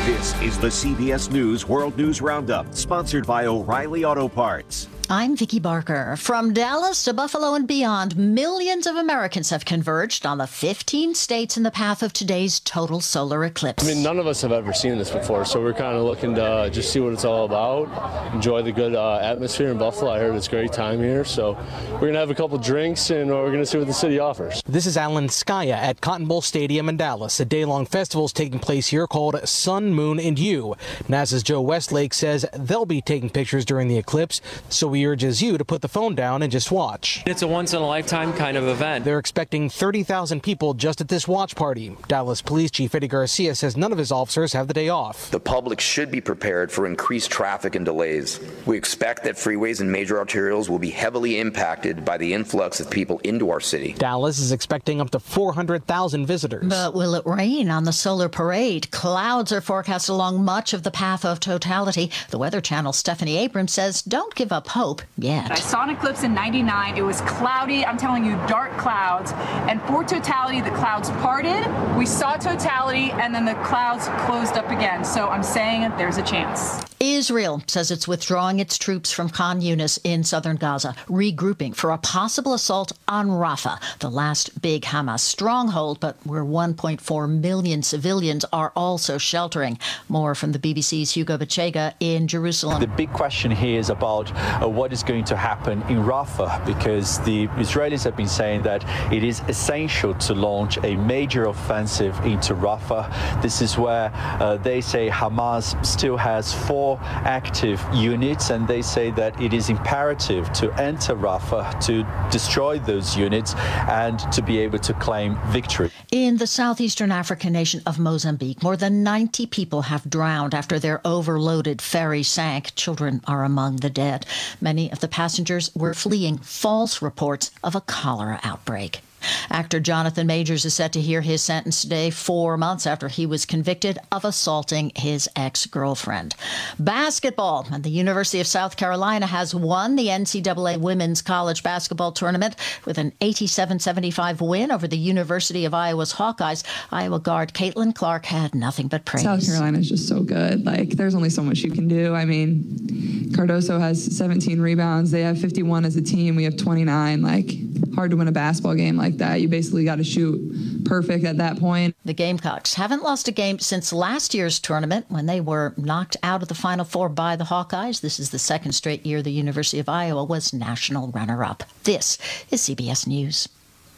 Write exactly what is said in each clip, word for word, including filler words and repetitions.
This is the C B S News World News Roundup, sponsored by O'Reilly Auto Parts. I'm Vicki Barker. From Dallas to Buffalo and beyond, millions of Americans have converged on the fifteen states in the path of today's total solar eclipse. I mean, none of us have ever seen this before, so we're kind of looking to uh, just see what it's all about, enjoy the good uh, atmosphere in Buffalo. I heard it's a great time here, so we're going to have a couple drinks, and we're going to see what the city offers. This is Alan Skaya at Cotton Bowl Stadium in Dallas. A day-long festival is taking place here called Sun, Moon, and You. NASA's Joe Westlake says they'll be taking pictures during the eclipse, so we urges you to put the phone down and just watch. It's a once-in-a-lifetime kind of event. They're expecting thirty thousand people just at this watch party. Dallas Police Chief Eddie Garcia says none of his officers have the day off. The public should be prepared for increased traffic and delays. We expect that freeways and major arterials will be heavily impacted by the influx of people into our city. Dallas is expecting up to four hundred thousand visitors. But will it rain on the solar parade? Clouds are forecast along much of the path of totality. The Weather Channel's Stephanie Abrams says don't give up hope yet. I saw an eclipse in ninety-nine. It was cloudy. I'm telling you, dark clouds. And for totality, the clouds parted. We saw totality, and then the clouds closed up again. So I'm saying there's a chance. Israel says it's withdrawing its troops from Khan Yunis in southern Gaza, regrouping for a possible assault on Rafah, the last big Hamas stronghold, but where one point four million civilians are also sheltering. More from the B B C's Hugo Bachega in Jerusalem. The big question here is about uh, what is going to happen in Rafah, because the Israelis have been saying that it is essential to launch a major offensive into Rafah. This is where uh, they say Hamas still has four active units, and they say that it is imperative to enter Rafah, to destroy those units, and to be able to claim victory. In the southeastern African nation of Mozambique, more than ninety people have drowned after their overloaded ferry sank. Children are among the dead. Many of the passengers were fleeing false reports of a cholera outbreak. Actor Jonathan Majors is set to hear his sentence today, four months after he was convicted of assaulting his ex-girlfriend. Basketball, and the University of South Carolina has won the N C double A Women's College Basketball Tournament with an eighty-seven seventy-five win over the University of Iowa's Hawkeyes. Iowa guard Caitlin Clark had nothing but praise. South Carolina is just so good. Like, there's only so much you can do. I mean, Cardoso has seventeen rebounds. They have fifty-one as a team. We have twenty-nine. Like, hard to win a basketball game like that. You basically got to shoot perfect at that point. The Gamecocks haven't lost a game since last year's tournament when they were knocked out of the Final Four by the Hawkeyes. This is the second straight year the University of Iowa was national runner-up. This is C B S News.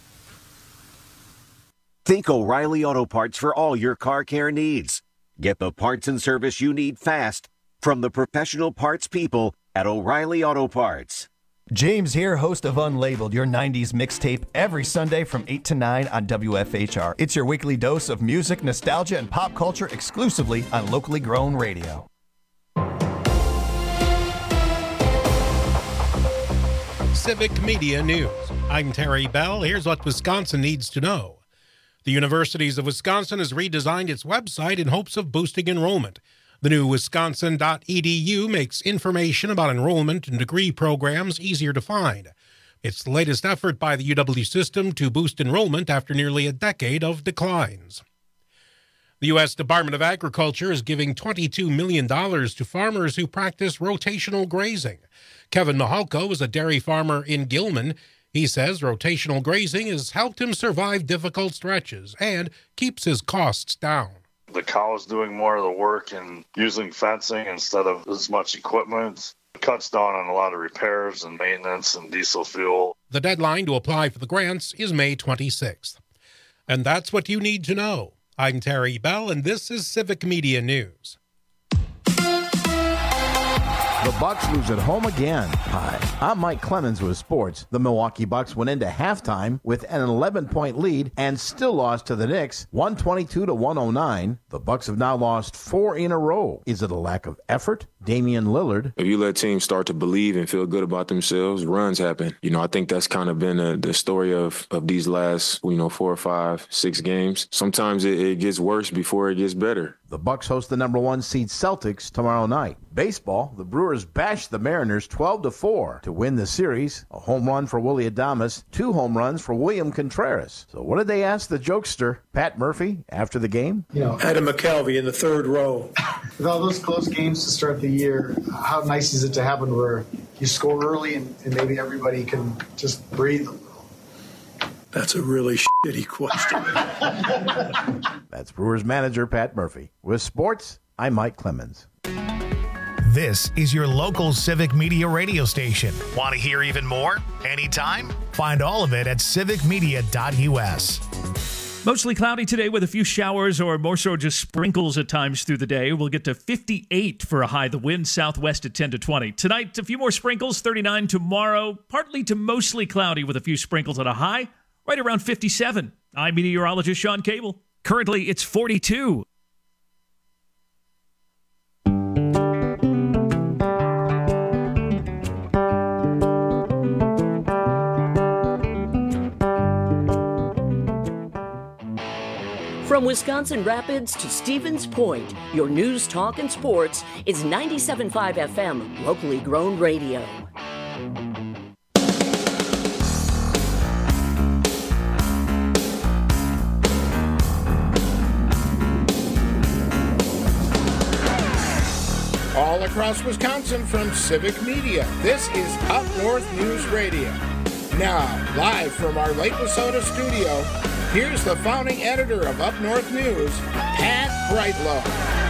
Think O'Reilly Auto Parts for all your car care needs. Get the parts and service you need fast from the professional parts people at O'Reilly Auto Parts. James here, host of Unlabeled, your nineties mixtape, every Sunday from eight to nine on W F H R. It's your weekly dose of music, nostalgia, and pop culture exclusively on locally grown radio. Civic Media News. I'm Terry Bell. Here's what Wisconsin needs to know. The Universities of Wisconsin has redesigned its website in hopes of boosting enrollment. The new wisconsin dot e d u makes information about enrollment and degree programs easier to find. It's the latest effort by the U W system to boost enrollment after nearly a decade of declines. The U S Department of Agriculture is giving twenty-two million dollars to farmers who practice rotational grazing. Kevin Mahalko is a dairy farmer in Gilman. He says rotational grazing has helped him survive difficult stretches and keeps his costs down. The cow is doing more of the work and using fencing instead of as much equipment. It cuts down on a lot of repairs and maintenance and diesel fuel. The deadline to apply for the grants is May twenty-sixth. And that's what you need to know. I'm Terry Bell, and this is Civic Media News. The Bucks lose at home again. Hi, I'm Mike Clemens with sports. The Milwaukee Bucks went into halftime with an eleven-point lead and still lost to the Knicks, one twenty-two to one oh nine. The Bucks have now lost four in a row. Is it a lack of effort? Damian Lillard. If you let teams start to believe and feel good about themselves, runs happen. You know, I think that's kind of been a, the story of, of these last, you know, four or five, six games. Sometimes it, it gets worse before it gets better. The Bucks host the number one seed Celtics tomorrow night. Baseball, the Brewers bashed the Mariners twelve to four to win the series. A home run for Willie Adames, two home runs for William Contreras. So what did they ask the jokester, Pat Murphy, after the game? You know, Adam McCalvy in the third row. With all those close games to start the year, how nice is it to happen where you score early and, and maybe everybody can just breathe a little? That's a really shitty question. That's Brewers manager Pat Murphy. With sports, I'm Mike Clemens. This is your local Civic Media radio station. Want to hear even more? Anytime? Find all of it at civic media dot u s. Mostly cloudy today with a few showers or more so just sprinkles at times through the day. We'll get to fifty-eight for a high. The wind southwest at ten to twenty. Tonight, a few more sprinkles, thirty-nine tomorrow. Partly to mostly cloudy with a few sprinkles at a high, right around fifty-seven. I'm meteorologist Sean Cable. Currently, it's forty-two. From Wisconsin Rapids to Stevens Point, your news, talk, and sports is ninety-seven point five F M, locally grown radio. All across Wisconsin from Civic Media, this is Up North News Radio. Now, live from our Lake Wissota studio, here's the founding editor of Up North News, Pat Breitlow.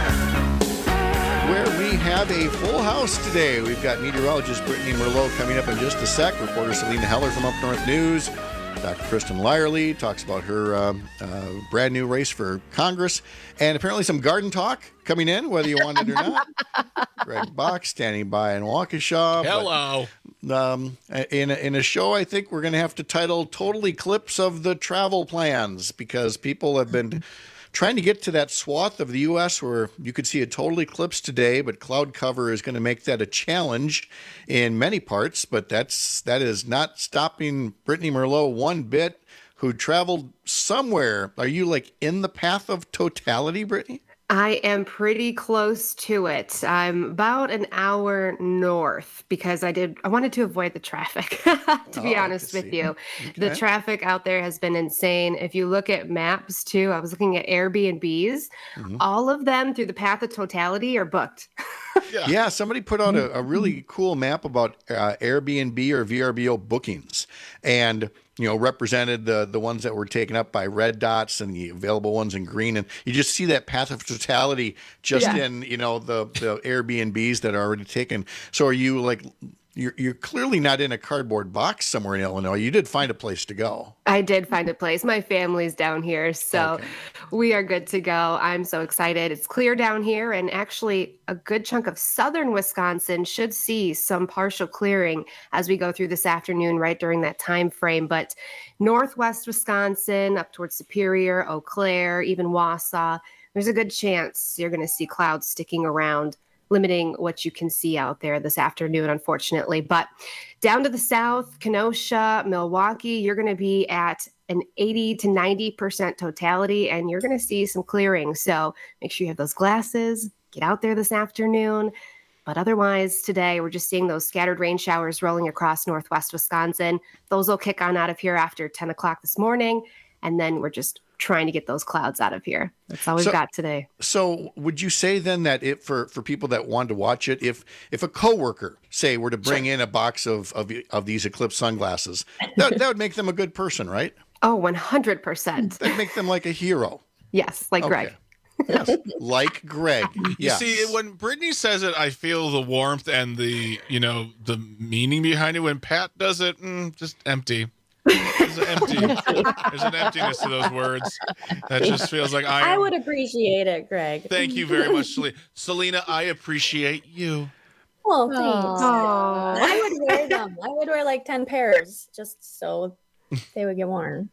Where we have a full house today. We've got meteorologist Brittany Merlot coming up in just a sec. Reporter Selena Heller from Up North News. Doctor Kristen Lyerly talks about her um, uh, brand new race for Congress. And apparently some garden talk coming in, whether you want it or not. Greg Bach standing by in Waukesha. Hello. But, um, in, a, in a show I think we're going to have to title Total Eclipse of the Travel Plans, because people have been trying to get to that swath of the U S where you could see a total eclipse today, but cloud cover is going to make that a challenge in many parts. But that's that is not stopping Brittany Merlot one bit, who traveled somewhere. Are you like in the path of totality, Brittany? I am pretty close to it. I'm about an hour north because I did. I wanted to avoid the traffic, to be oh, honest with you. Okay. The traffic out there has been insane. If you look at maps too, I was looking at Airbnbs. Mm-hmm. All of them through the path of totality are booked. yeah. yeah, somebody put out a, a really cool map about uh, Airbnb or V R B O bookings, and you know, represented the the ones that were taken up by red dots and the available ones in green. And you just see that path of totality just yeah. in, you know, the, the Airbnbs that are already taken. So are you like, you're, you're clearly not in a cardboard box somewhere in Illinois. You did find a place to go. I did find a place. My family's down here, so okay. we are good to go. I'm so excited. It's clear down here, and actually a good chunk of southern Wisconsin should see some partial clearing as we go through this afternoon, right during that time frame. But northwest Wisconsin, up towards Superior, Eau Claire, even Wausau, there's a good chance you're going to see clouds sticking around, limiting what you can see out there this afternoon, unfortunately. But down to the south, Kenosha, Milwaukee, you're going to be at an eighty to ninety percent totality, and you're going to see some clearing. So make sure you have those glasses, get out there this afternoon. But otherwise, today, we're just seeing those scattered rain showers rolling across northwest Wisconsin. Those will kick on out of here after ten o'clock this morning, and then we're just trying to get those clouds out of here. That's all we've so, got today. So would you say then that if for, for people that want to watch it, if if a coworker, say, were to bring sure. in a box of, of of these Eclipse sunglasses, that, that would make them a good person, right? Oh, one hundred percent. That'd make them like a hero. Yes, like okay. Greg. Yes, like Greg. Yes. You see, when Brittany says it, I feel the warmth and the, you know, the meaning behind it. When Pat does it, mm, just empty. There's an empty. There's an emptiness to those words that just feels like I. Am, I would appreciate it, Greg. Thank you very much, Selena. Selena, I appreciate you. Well, thanks. Aww. I would wear them. I would wear like ten pairs just so they would get worn.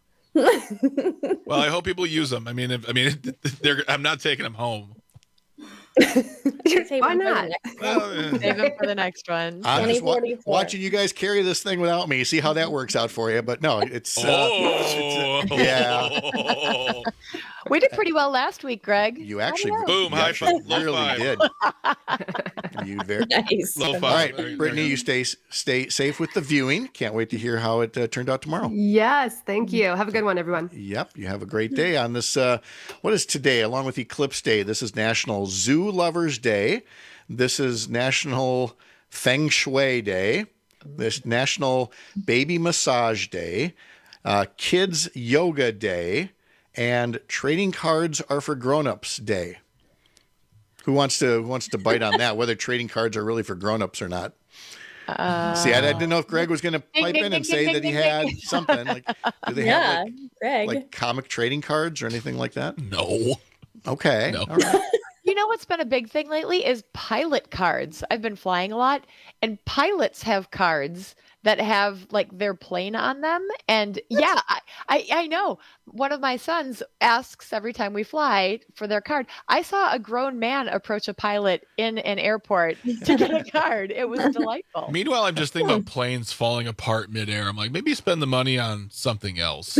Well, I hope people use them. I mean, if, I mean, they're. I'm not taking them home. Why not? Save them for the next one. I'm just wa- watching you guys carry this thing without me. See how that works out for you. But no, it's, uh, oh. it's, it's uh, yeah. We did pretty well last week, Greg. You actually, boom, you high actually five. really did. for you, Vic. Nice. All right, Brittany, you stay stay safe with the viewing. Can't wait to hear how it uh, turned out tomorrow. Yes, thank you. Have a good one, everyone. Yep, you have a great day on this. Uh, what is today, along with Eclipse Day? This is National Zoo Lovers Day. This is National Feng Shui Day. This National Baby Massage Day. Uh, Kids Yoga Day. And Trading Cards Are for Grown-Ups Day. Who wants to who wants to bite on that? Whether trading cards are really for grown-ups or not? Uh, See, I, I didn't know if Greg was going to pipe in and say that he had something. Like, do they yeah, have like, Greg. like comic trading cards or anything like that? No. Okay. No. All right. You know what's been a big thing lately is pilot cards. I've been flying a lot, and pilots have cards that have like their plane on them. And yeah, I, I, I know. One of my sons asks every time we fly for their card. I saw a grown man approach a pilot in an airport to get a card. It was delightful. Meanwhile, I'm just thinking about planes falling apart midair. I'm like, maybe spend the money on something else.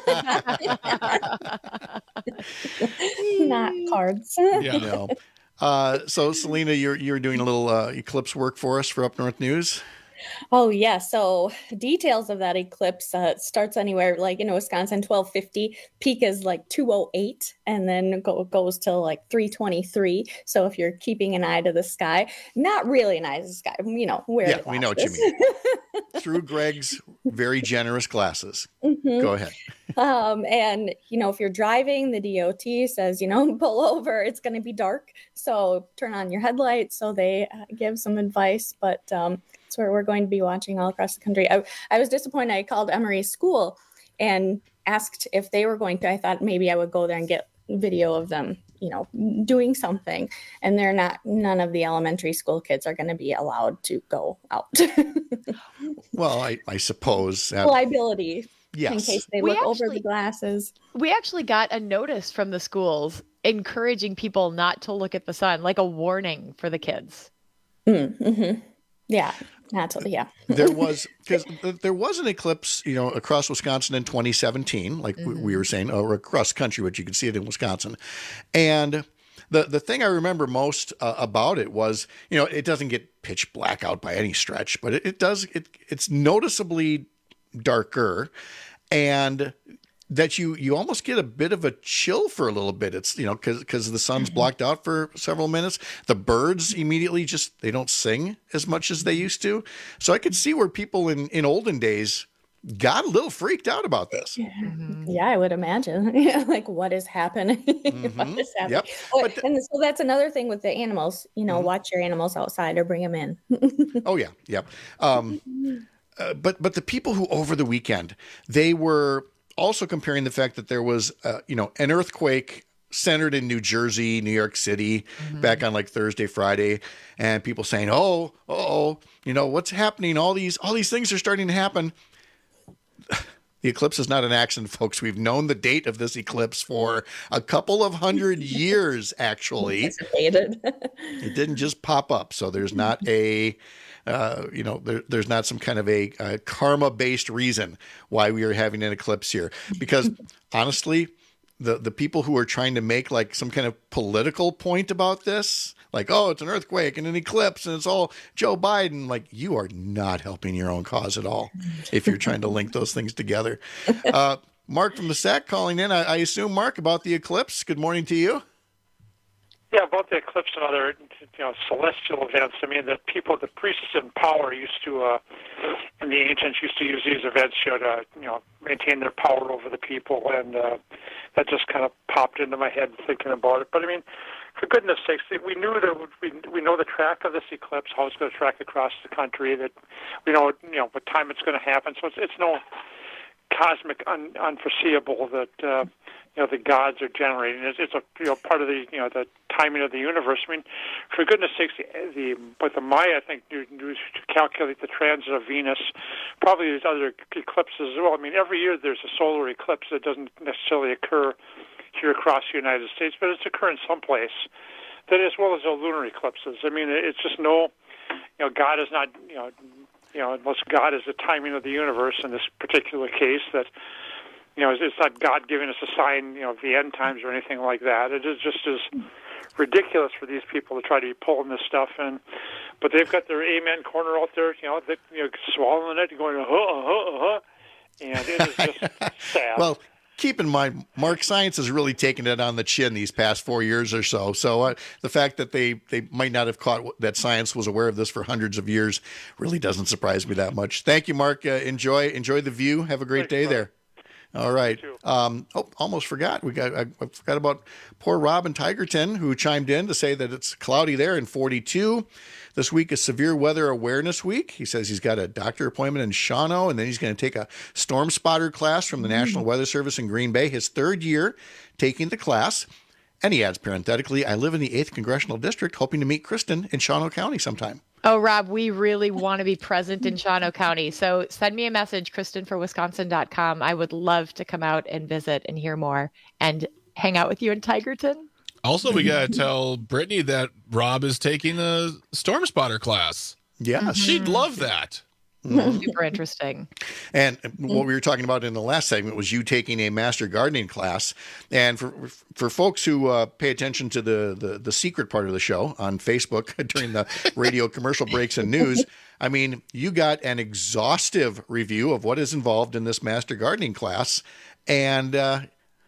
Not cards. Yeah. No. Uh, so, Selena, you're you're doing a little uh, eclipse work for us for Up North News. Oh, yeah. So details of that eclipse uh, starts anywhere like in Wisconsin, twelve fifty. Peak is like two oh eight and then go, goes till like three twenty-three. So if you're keeping an eye to the sky, not really an eye to the sky, you know, wear Yeah, we know what you mean. Through Greg's very generous glasses. Mhm. Go ahead. Um, and, you know, if you're driving, the D O T says, you know, pull over, it's going to be dark. So turn on your headlights. So they uh, give some advice, but um, it's where we're going to be watching all across the country. I, I was disappointed. I called Emory's school and asked if they were going to. I thought maybe I would go there and get video of them, you know, doing something. And they're not, none of the elementary school kids are going to be allowed to go out. Well, I, I suppose. That, Liability. Yes. In case they We look over actually- the glasses. We actually got a notice from the schools encouraging people not to look at the sun, like a warning for the kids. Mm-hmm. Yeah. Not to, yeah. there was because there was an eclipse, you know, across Wisconsin in twenty seventeen, like Mm-hmm. we, we were saying, or across the country, but you could see it in Wisconsin. And the the thing I remember most uh, about it was, you know, it doesn't get pitch black out by any stretch, but it, it does. It it's noticeably darker, and that you you almost get a bit of a chill for a little bit. It's, you know, because because the sun's blocked out for several minutes. The birds immediately just, they don't sing as much as they used to. So I could see where people in, in olden days got a little freaked out about this. Yeah, I would imagine. Yeah, like what is happening? What is happening? Yep. Oh, and so that's another thing with the animals. You know, watch your animals outside or bring them in. Oh yeah, yep. Um, uh, but but the people who over the weekend, they were also comparing the fact that there was, uh, you know, an earthquake centered in New Jersey, New York City, back on like Thursday, Friday, and people saying, "Oh, oh, you know, what's happening? All these, all these things are starting to happen." The eclipse is not an accident, folks. We've known the date of this eclipse for a couple of hundred years, actually. It didn't just pop up, so there's not a. Uh, you know, there, there's not some kind of a, a karma-based reason why we are having an eclipse here. Because honestly, the the people who are trying to make like some kind of political point about this, like, oh, it's an earthquake and an eclipse and it's all Joe Biden, like, you are not helping your own cause at all if you're trying to link those things together. Uh, Mark from the S A C calling in. I, I assume, Mark, about the eclipse. Good morning to you. Yeah, about the eclipse and other, you know, celestial events. I mean, the people, the priests in power used to, uh, and the ancients used to use these events, you know, to, you know, maintain their power over the people, and uh, that just kind of popped into my head thinking about it. But I mean, for goodness sakes, we knew that we we know the track of this eclipse, how it's going to track across the country, that we know, you know, what time it's going to happen. So it's it's no cosmic un, unforeseeable that. Uh, You know, the gods are generating. It's, it's a you know part of the you know the timing of the universe. I mean, for goodness sakes, the, the but the Maya I think knew, knew to calculate the transit of Venus. Probably there's other eclipses as well. I mean, every year there's a solar eclipse that doesn't necessarily occur here across the United States, but it's occurring someplace. That as well as the lunar eclipses. I mean, it's just no, you know, God is not you know, you know, unless God is the timing of the universe in this particular case that. You know, it's not God giving us a sign, you know, of the end times or anything like that. It is just as ridiculous for these people to try to be pulling this stuff in. But they've got their amen corner out there, you know, they, you know, swallowing it and going, uh-huh, uh-huh, uh-huh. And it is just sad. Well, keep in mind, Mark, science has really taken it on the chin these past four years or so. So uh, the fact that they, they might not have caught that science was aware of this for hundreds of years really doesn't surprise me that much. Thank you, Mark. Uh, enjoy enjoy the view. Have a great Thanks, day brother. there. All right. Um, oh, almost forgot. We got. I, I forgot about poor Rob in Tigerton, who chimed in to say that it's cloudy there in forty-two. This week is Severe Weather Awareness Week. He says he's got a doctor appointment in Shawano, and then he's going to take a storm spotter class from the mm-hmm. National Weather Service in Green Bay. His third year taking the class. And he adds parenthetically, I live in the eighth Congressional District, hoping to meet Kristen in Shawano County sometime. Oh, Rob, we really want to be present in Shawano County. So send me a message, Kristen for Wisconsin dot com. I would love to come out and visit and hear more and hang out with you in Tigerton. Also, we got to tell Brittany that Rob is taking a storm spotter class. Yeah. Mm-hmm. She'd love that. Mm-hmm. Super interesting. And what we were talking about in the last segment was you taking a master gardening class. And for for folks who uh, pay attention to the, the the secret part of the show on Facebook during the radio commercial breaks and news, I mean, you got an exhaustive review of what is involved in this master gardening class. And uh,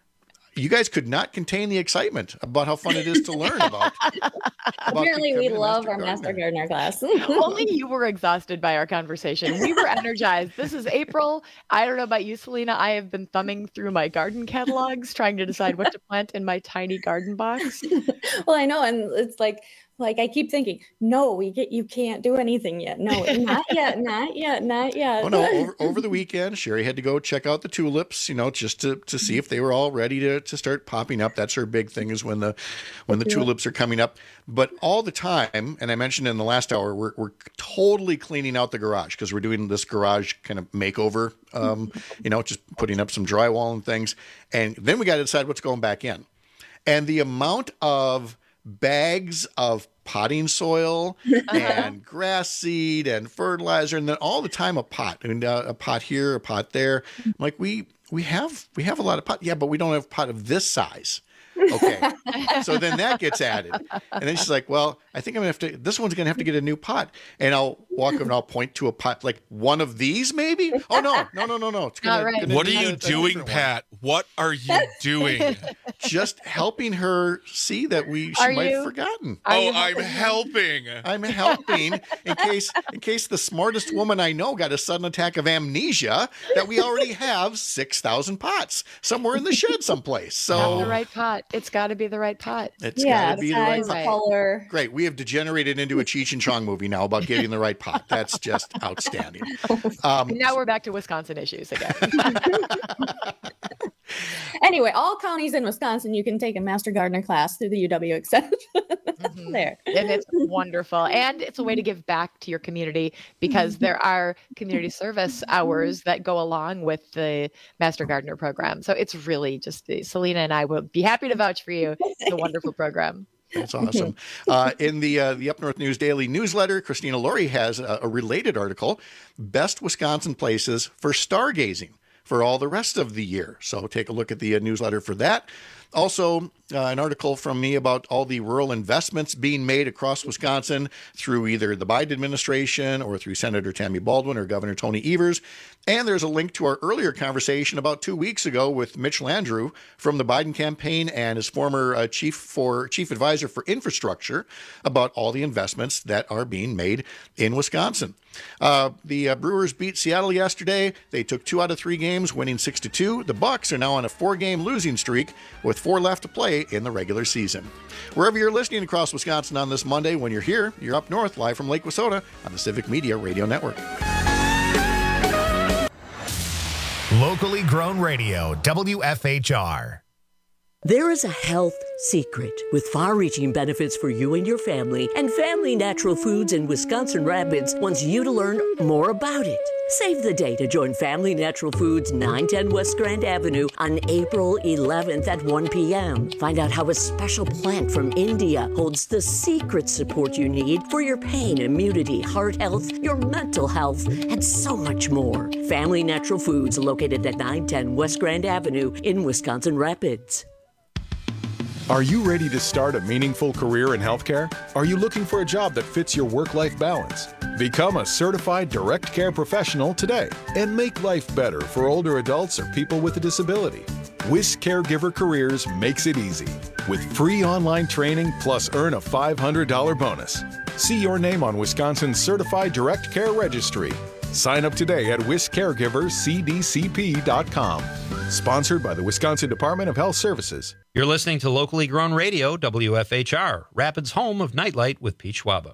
you guys could not contain the excitement about how fun it is to learn about. about Apparently, we love master our Master Gardener class. Only you were exhausted by our conversation. We were energized. This is April. I don't know about you, Selena. I have been thumbing through my garden catalogs, trying to decide what to plant in my tiny garden box. Well, I know, and it's like. Like I keep thinking, no, we get you can't do anything yet. No, not yet, not yet, not yet. Oh no! Over, over the weekend, Sherry had to go check out the tulips, you know, just to, to see if they were all ready to, to start popping up. That's her big thing is when the when the yeah. tulips are coming up. But all the time, and I mentioned in the last hour, we're we're totally cleaning out the garage because we're doing this garage kind of makeover. Um, you know, just putting up some drywall and things, and then we got to decide what's going back in, and the amount of bags of potting soil and grass seed and fertilizer, and then all the time a pot and uh, a pot here, a pot there. I'm like we we have we have a lot of pot, yeah, but we don't have a pot of this size. Okay, so then that gets added, and then she's like, "Well, I think I'm gonna have to. This one's gonna have to get a new pot." And I'll walk up and I'll point to a pot, like one of these, maybe. Oh no, no, no, no, no! It's gonna, right. gonna what are you a, doing, a Pat? One. What are you doing? Just helping her see that we she are might you, have forgotten. Oh, I'm helping. I'm helping in case in case the smartest woman I know got a sudden attack of amnesia that we already have six thousand pots somewhere in the shed someplace. So the right pot. It's got to be the right pot. It's yeah, got to be size, the right pot. Color. Great. We have degenerated into a Cheech and Chong movie now about getting the right pot. That's just outstanding. Um, now we're back to Wisconsin issues again. Anyway, all counties in Wisconsin, you can take a Master Gardener class through the U W Extension. Mm-hmm. There. And it's wonderful. And it's a way to give back to your community because there are community service hours that go along with the Master Gardener program. So it's really just, Selena and I will be happy to vouch for you. It's a wonderful program. That's awesome. Uh, in the uh, the Up North News Daily newsletter, Christina Laurie has a, a related article, Best Wisconsin Places for Stargazing for all the rest of the year. So take a look at the uh, newsletter for that. Also, uh, an article from me about all the rural investments being made across Wisconsin through either the Biden administration or through Senator Tammy Baldwin or Governor Tony Evers. And there's a link to our earlier conversation about two weeks ago with Mitch Landrieu from the Biden campaign and his former uh, chief for chief advisor for infrastructure about all the investments that are being made in Wisconsin. Uh, the uh, Brewers beat Seattle yesterday. They took two out of three games, winning six to two. The Bucks are now on a four-game losing streak with four left to play in the regular season. Wherever you're listening across Wisconsin on this Monday, when you're here, you're up north, live from Lake Wissota on the Civic Media Radio Network. Locally grown radio, W F H R. There is a health secret with far-reaching benefits for you and your family, and Family Natural Foods in Wisconsin Rapids wants you to learn more about it. Save the day to join Family Natural Foods, nine ten West Grand Avenue on April eleventh at one p.m. Find out how a special plant from India holds the secret support you need for your pain, immunity, heart health, your mental health, and so much more. Family Natural Foods, located at nine ten West Grand Avenue in Wisconsin Rapids. Are you ready to start a meaningful career in healthcare? Are you looking for a job that fits your work-life balance? Become a certified direct care professional today and make life better for older adults or people with a disability. Whisk Caregiver Careers makes it easy with free online training plus earn a five hundred dollars bonus. See your name on Wisconsin's Certified Direct Care Registry. Sign up today at whisk caregivers c d c p dot com. Sponsored by the Wisconsin Department of Health Services. You're listening to locally grown radio, W F H R, Rapids' home of Nightlight with Pete Schwaba.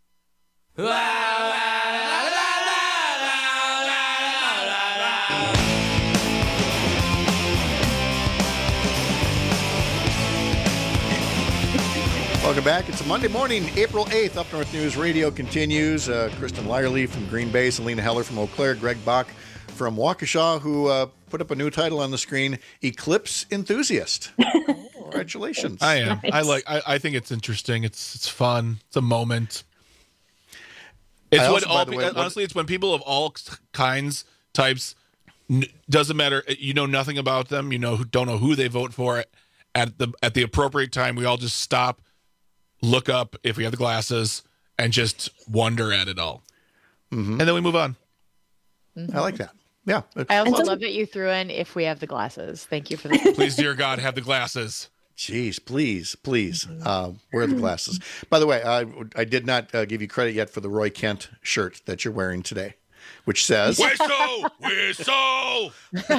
Welcome back. It's a Monday morning, April eighth. Up North News Radio continues. Uh, Kristen Lyerly from Green Bay, Selena Heller from Eau Claire, Greg Bach from Waukesha, who uh, put up a new title on the screen, Eclipse Enthusiast. Congratulations. I am. Nice. I like. I, I think it's interesting. It's it's fun. It's a moment. It's I when also, all, by the way, honestly, it's when people of all kinds, types, n- doesn't matter. You know nothing about them. You know who don't know who they vote for. At the at the appropriate time, we all just stop, look up if we have the glasses, and just wonder at it all, mm-hmm. and then we move on. Mm-hmm. I like that. Yeah. I also love that you threw in if we have the glasses. Thank you for that. Please, dear God, have the glasses. Jeez, please, please, uh, wear the glasses. By the way, I, I did not uh, give you credit yet for the Roy Kent shirt that you're wearing today, which says... Whistle! Whistle!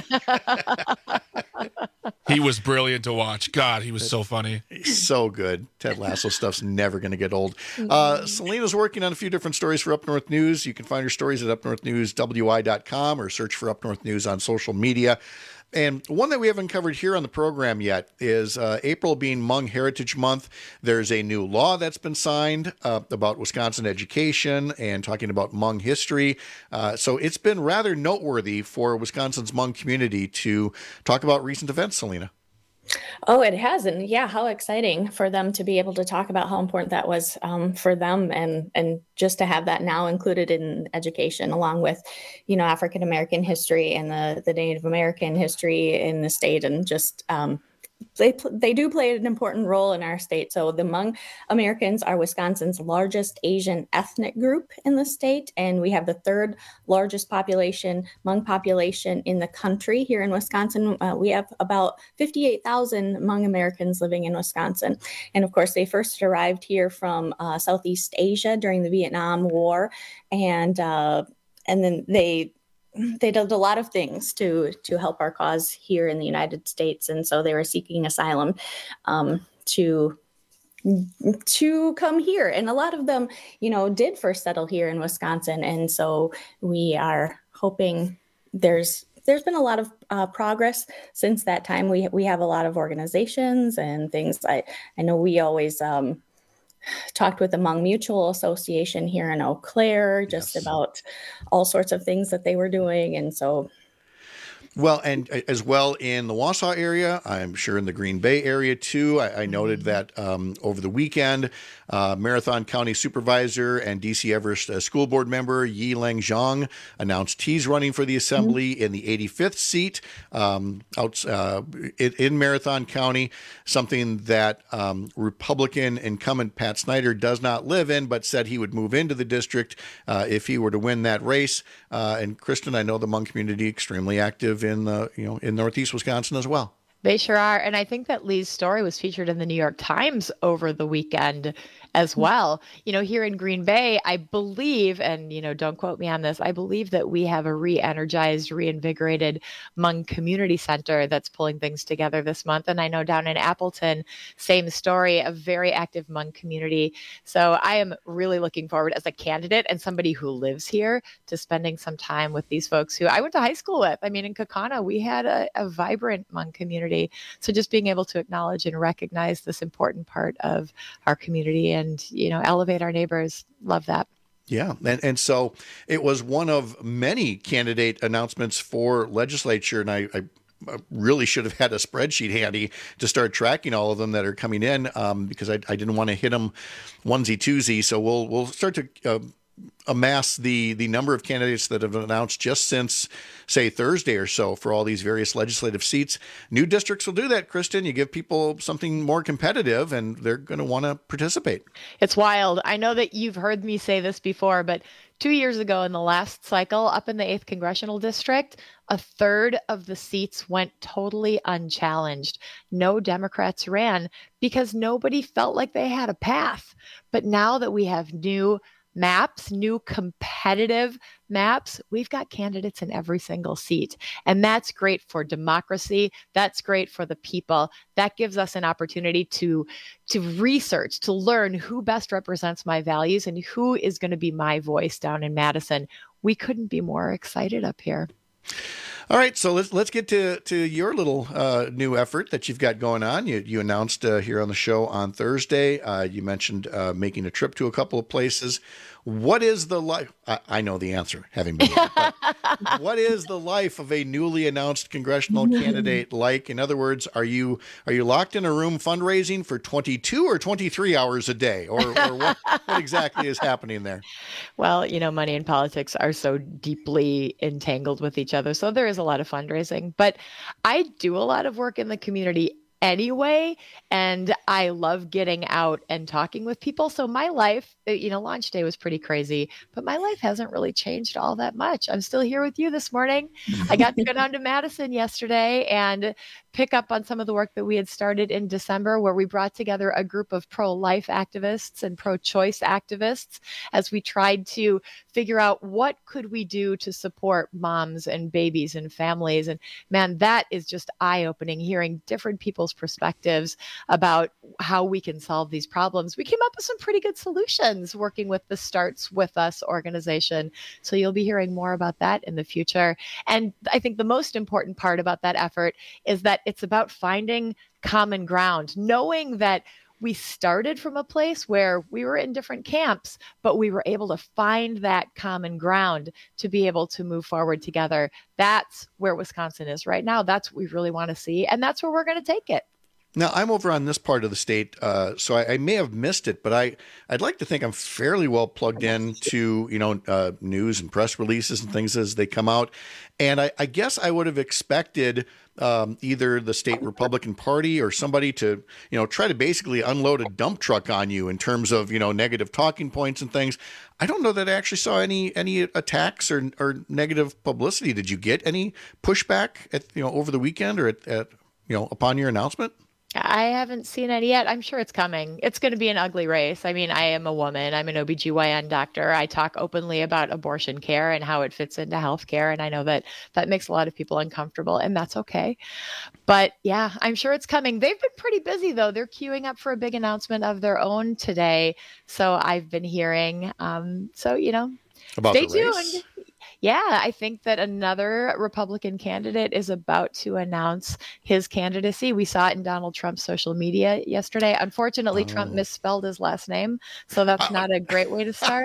He was brilliant to watch. God, he was so funny. He's so good. Ted Lasso stuff's never going to get old. Uh, Selena's working on a few different stories for Up North News. You can find her stories at up north news w i dot com or search for Up North News on social media. And one that we haven't covered here on the program yet is uh, April being Hmong Heritage Month. There's a new law that's been signed uh, about Wisconsin education and talking about Hmong history. Uh, so it's been rather noteworthy for Wisconsin's Hmong community to talk about recent events, Selena. Oh, it has. And yeah, how exciting for them to be able to talk about how important that was um, for them and and just to have that now included in education, along with, you know, African American history and the, the Native American history in the state, and just um, they they do play an important role in our state. So the Hmong Americans are Wisconsin's largest Asian ethnic group in the state, and we have the third largest population, Hmong population in the country here in Wisconsin. Uh, we have about fifty-eight thousand Hmong Americans living in Wisconsin. And of course, they first arrived here from uh, Southeast Asia during the Vietnam War, and uh, and then they They did a lot of things to to help our cause here in the United States, and so they were seeking asylum um, to to come here. And a lot of them, you know, did first settle here in Wisconsin, and so we are hoping there's there's been a lot of uh, progress since that time. We we have a lot of organizations and things. I I know we always. Um, talked with the Hmong Mutual Association here in Eau Claire, just yes. about all sorts of things that they were doing. And so. Well, and as well in the Wausau area, I'm sure in the Green Bay area too. I, I noted that um, over the weekend, uh, Marathon County Supervisor and D C Everest uh, School Board member Yi Lang Zhang announced he's running for the Assembly mm-hmm. in the eighty-fifth seat um, out uh, in, in Marathon County, something that um, Republican incumbent Pat Snyder does not live in, but said he would move into the district uh, if he were to win that race. Uh, and Kristen, I know the Hmong community extremely active in the you know in Northeast Wisconsin as well. They sure are. And I think that Lee's story was featured in the New York Times over the weekend as well. You know, here in Green Bay, I believe, and, you know, don't quote me on this, I believe that we have a re-energized, reinvigorated Hmong Community Center that's pulling things together this month. And I know down in Appleton, same story, a very active Hmong community. So I am really looking forward as a candidate and somebody who lives here to spending some time with these folks who I went to high school with. I mean, in Kaukauna, we had a, a vibrant Hmong community. So just being able to acknowledge and recognize this important part of our community and, you know, elevate our neighbors. Love that. Yeah. And, and so it was one of many candidate announcements for legislature. And I, I really should have had a spreadsheet handy to start tracking all of them that are coming in um, because I, I didn't want to hit them onesie twosie. So we'll, we'll start to uh, amass the the number of candidates that have announced just since, say, Thursday or so for all these various legislative seats. New districts will do that, Kristen. You give people something more competitive, and they're going to want to participate. It's wild. I know that you've heard me say this before, but two years ago in the last cycle, up in the eighth Congressional District, a third of the seats went totally unchallenged. No Democrats ran because nobody felt like they had a path. But now that we have new maps, new competitive maps, we've got candidates in every single seat. And that's great for democracy. That's great for the people. That gives us an opportunity to, to research, to learn who best represents my values and who is going to be my voice down in Madison. We couldn't be more excited up here. All right, so let's let's get to to your little uh, new effort that you've got going on. You you announced uh, here on the show on Thursday. Uh, you mentioned uh, making a trip to a couple of places. What is the life? I, I know the answer, having been there, but what is the life of a newly announced congressional candidate like? In other words, are you are you locked in a room fundraising for twenty-two or twenty-three hours a day, or, or what, what exactly is happening there? Well, you know, money and politics are so deeply entangled with each other, so there is a lot of fundraising. But I do a lot of work in the community anyway, and I love getting out and talking with people. So my life, you know, launch day was pretty crazy, but my life hasn't really changed all that much. I'm still here with you this morning. I got to go down to Madison yesterday and pick up on some of the work that we had started in December, where we brought together a group of pro-life activists and pro-choice activists as we tried to figure out what could we do to support moms and babies and families. And man, that is just eye-opening, hearing different people's perspectives about how we can solve these problems. We came up with some pretty good solutions working with the Starts With Us organization. So you'll be hearing more about that in the future. And I think the most important part about that effort is that it's about finding common ground, knowing that we started from a place where we were in different camps, but we were able to find that common ground to be able to move forward together. That's where Wisconsin is right now. That's what we really want to see. And that's where we're going to take it. Now, I'm over on this part of the state, uh, so I, I may have missed it, but I, I'd like to think I'm fairly well plugged in to, you know, uh, news and press releases and things as they come out. And I, I guess I would have expected um, either the state Republican Party or somebody to, you know, try to basically unload a dump truck on you in terms of, you know, negative talking points and things. I don't know that I actually saw any any attacks or, or negative publicity. Did you get any pushback at, you know, over the weekend or at, at you know, upon your announcement? I haven't seen it yet. I'm sure it's coming. It's going to be an ugly race. I mean, I am a woman. I'm an O B G Y N doctor. I talk openly about abortion care and how it fits into healthcare. And I know that that makes a lot of people uncomfortable, and that's okay. But yeah, I'm sure it's coming. They've been pretty busy, though. They're queuing up for a big announcement of their own today. So I've been hearing. Um, so, you know, about stay the race? tuned. Yeah, I think that another Republican candidate is about to announce his candidacy. We saw it in Donald Trump's social media yesterday. Unfortunately, oh. Trump misspelled his last name, so that's uh, not a great way to start.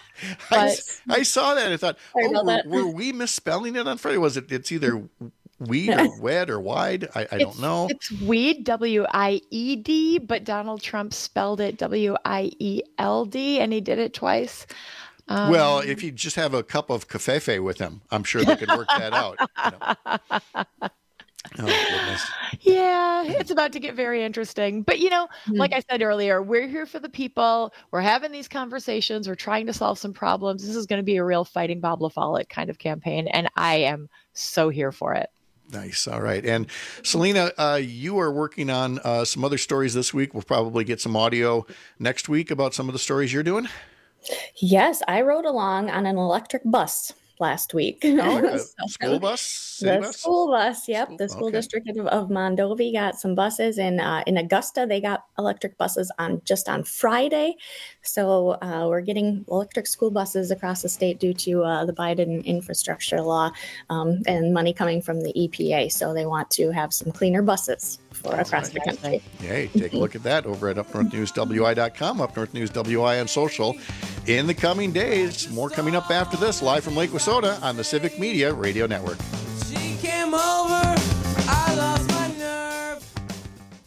I, I saw that. I thought, oh, were, were we misspelling it on Friday? Was it? It's either weed or wed or wide? I, I don't know. It's weed, W I E D, but Donald Trump spelled it W I E L D, and he did it twice. Um, well, if you just have a cup of cafefe with him, I'm sure they could work that out. You know. Oh, goodness. Yeah, it's about to get very interesting. But, you know, mm-hmm. like I said earlier, we're here for the people. We're having these conversations. We're trying to solve some problems. This is going to be a real fighting Bob LaFollette kind of campaign, and I am so here for it. Nice. All right. And Selena, uh, you are working on uh, some other stories this week. We'll probably get some audio next week about some of the stories you're doing. Yes, I rode along on an electric bus last week. Oh, so, school bus? The bus? school bus, yep. School, the school okay. district of, of Mondovi got some buses, and uh, in Augusta, they got electric buses on just on Friday. So uh, we're getting electric school buses across the state due to uh, the Biden infrastructure law um, and money coming from the E P A. So they want to have some cleaner buses for across right. the country. Hey, take a look at that over at up north news w i dot com, Up North News W I on social. In the coming days, more coming up after this, live from Lake Wissota on the Civic Media Radio Network. She came over, I lost my nerve.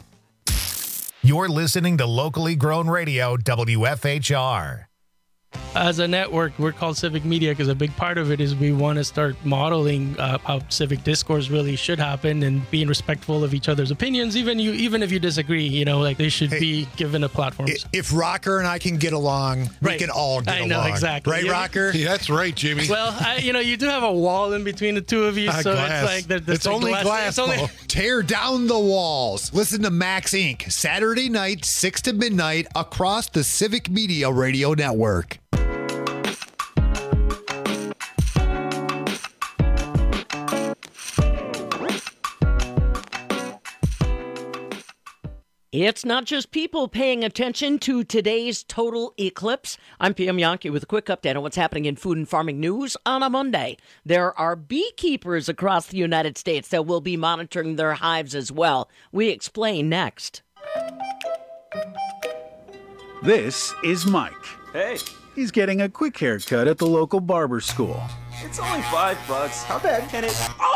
You're listening to locally grown radio W F H R. as a network, we're called Civic Media because a big part of it is we want to start modeling uh, how civic discourse really should happen and being respectful of each other's opinions, even you, even if you disagree. You know, like they should hey, be given a platform. If Rocker and I can get along, right. we can all get I along. know, exactly. Right, yeah. Rocker? Yeah, that's right, Jimmy. Well, I, you know, you do have a wall in between the two of you, Uh, so glass. it's like the, the it's only glass. glass. It's only... Tear down the walls. Listen to Max Incorporated. Saturday night, six to midnight, across the Civic Media Radio Network. It's not just people paying attention to today's total eclipse. I'm P M Yankee with a quick update on what's happening in food and farming news on a Monday. There are beekeepers across the United States that will be monitoring their hives as well. We explain next. This is Mike. Hey. He's getting a quick haircut at the local barber school. It's only five bucks. How bad can it...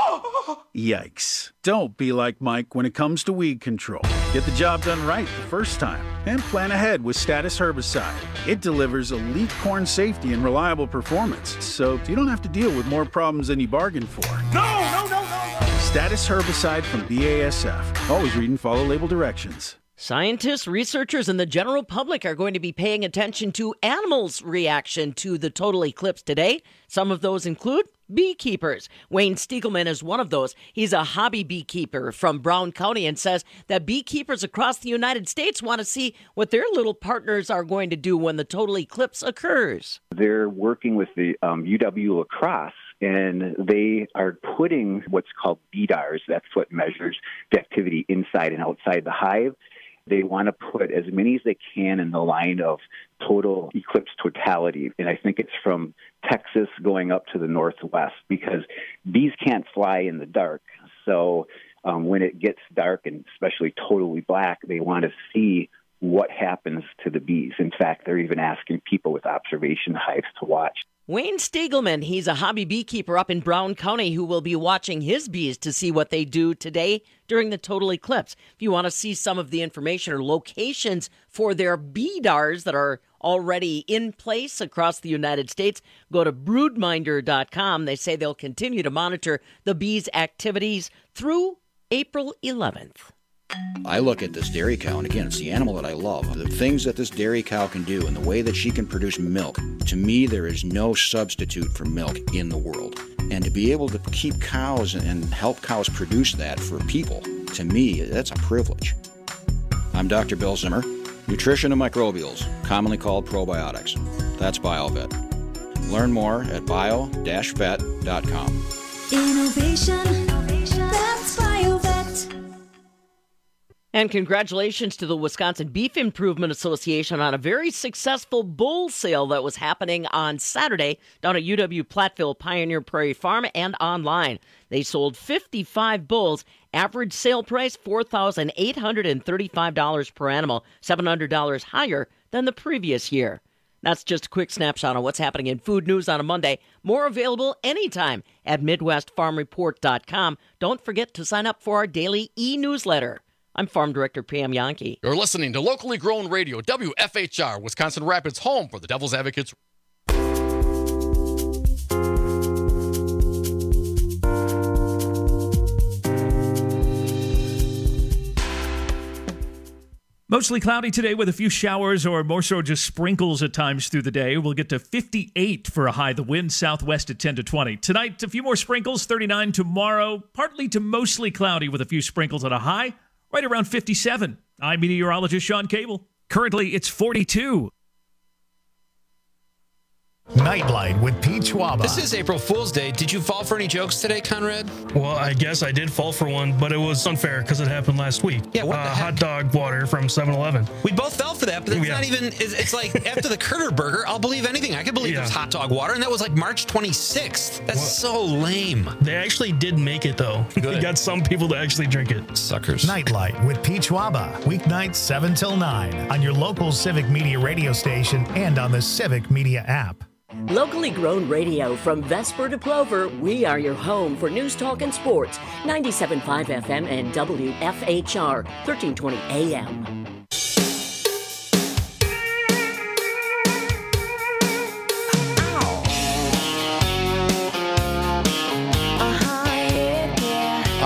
Oh! Yikes. Don't be like Mike when it comes to weed control. Get the job done right the first time and plan ahead with Status Herbicide. It delivers elite corn safety and reliable performance, so you don't have to deal with more problems than you bargained for. No, no, no, no, no! Status Herbicide from B A S F. Always read and follow label directions. Scientists, researchers, and the general public are going to be paying attention to animals' reaction to the total eclipse today. Some of those include beekeepers. Wayne Stiegelman is one of those. He's a hobby beekeeper from Brown County and says that beekeepers across the United States want to see what their little partners are going to do when the total eclipse occurs. They're working with the um, U W La Crosse, and they are putting what's called B D A Rs. That's what measures the activity inside and outside the hive. They want to put as many as they can in the line of total eclipse totality. And I think it's from Texas going up to the northwest because bees can't fly in the dark. So um, when it gets dark and especially totally black, they want to see what happens to the bees. In fact, they're even asking people with observation hives to watch. Wayne Stiegelman, he's a hobby beekeeper up in Brown County who will be watching his bees to see what they do today during the total eclipse. If you want to see some of the information or locations for their B D A Rs that are already in place across the United States, go to broodminder dot com. They say they'll continue to monitor the bees' activities through April eleventh. I look at this dairy cow, and again, it's the animal that I love. The things that this dairy cow can do and the way that she can produce milk, to me, there is no substitute for milk in the world. And to be able to keep cows and help cows produce that for people, to me, that's a privilege. I'm Doctor Bill Zimmer, nutrition and microbials, commonly called probiotics. That's BioVet. Learn more at bio dash vet dot com. Innovation, that's BioVet. And congratulations to the Wisconsin Beef Improvement Association on a very successful bull sale that was happening on Saturday down at U W Platteville Pioneer Prairie Farm and online. They sold fifty-five bulls, average sale price four thousand eight hundred thirty-five dollars per animal, seven hundred dollars higher than the previous year. That's just a quick snapshot on what's happening in food news on a Monday. More available anytime at midwest farm report dot com. Don't forget to sign up for our daily e-newsletter. I'm Farm Director Pam Yankee. You're listening to locally grown radio, W F H R, Wisconsin Rapids, home for the Devil's Advocates. Mostly cloudy today with a few showers or more so just sprinkles at times through the day. We'll get to fifty-eight for a high. The wind southwest at ten to twenty. Tonight, a few more sprinkles, thirty-nine tomorrow. Partly to mostly cloudy with a few sprinkles at a high, right around fifty-seven. I'm meteorologist Sean Cable. Currently, it's forty-two. Nightlight with Pete Schwaba. This is April Fool's Day. Did you fall for any jokes today, Conrad? Well, I guess I did fall for one, but it was unfair because it happened last week. Yeah, what uh, the heck? Hot dog water from seven eleven. We both fell for that, but it's Yeah. not even, it's, it's like after the Kurter Burger, I'll believe anything. I could believe Yeah. it was hot dog water, and that was like March twenty-sixth. That's so lame. They actually did make it, though. Good. We got some people to actually drink it. Suckers. Nightlight with Pete Schwaba. Weeknights seven till nine on your local Civic Media radio station and on the Civic Media app. Locally grown radio from Vesper to Plover, we are your home for news, talk, and sports. ninety-seven point five F M and W F H R, thirteen twenty A M.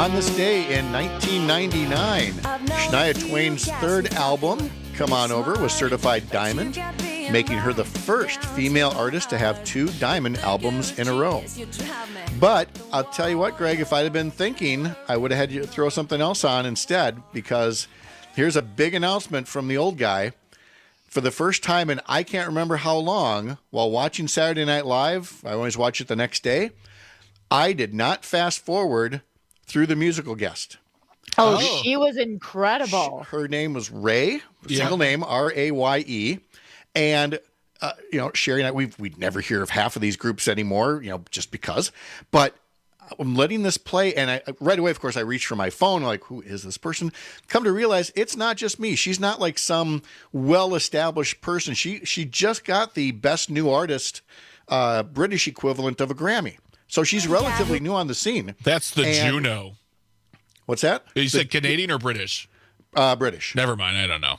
On this day in nineteen ninety-nine, Shania Twain's third album, Come On Over, was certified diamond, making her the first female artist to have two diamond albums in a row. But I'll tell you what, Greg, if I'd have been thinking, I would have had you throw something else on instead, because here's a big announcement from the old guy. For the first time in I can't remember how long, while watching Saturday Night Live, I always watch it the next day, I did not fast forward through the musical guest. Oh, oh. She was incredible. Her name was Ray, Yeah. single name, R A Y E. And, uh, you know, Sherry and I, we we'd never hear of half of these groups anymore, you know, just because. But I'm letting this play, and I right away, of course, I reached for my phone, like, who is this person? Come to realize it's not just me. She's not like some well-established person. She she just got the Best New Artist uh, British equivalent of a Grammy. So she's relatively new on the scene. That's the And- Juno. What's that? You said The- Canadian or British? Uh, British. Never mind. I don't know.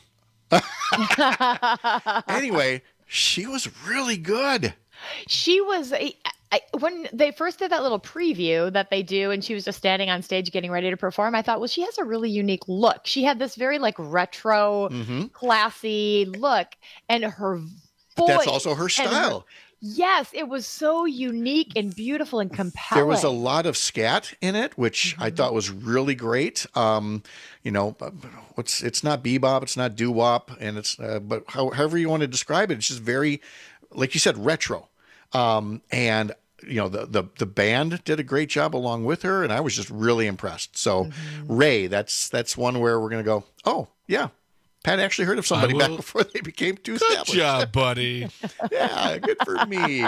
Anyway, she was really good. She was I, I, when they first did that little preview that they do, and she was just standing on stage getting ready to perform. I thought, well, she has a really unique look. She had this very like retro, Mhm. classy look, and her voice. But that's also her and style. yes, it was so unique and beautiful and compelling. There was a lot of scat in it, which I thought was really great. Um, you know, what's it's not bebop, it's not doo wop, and it's uh, but how, however you want to describe it, it's just very, like you said, retro. Um, and you know, the the the band did a great job along with her, and I was just really impressed. So, Ray, that's that's one where we're gonna go. Oh yeah. Pat actually heard of somebody I back will- before they became too Good established. job, buddy. Yeah, good for me.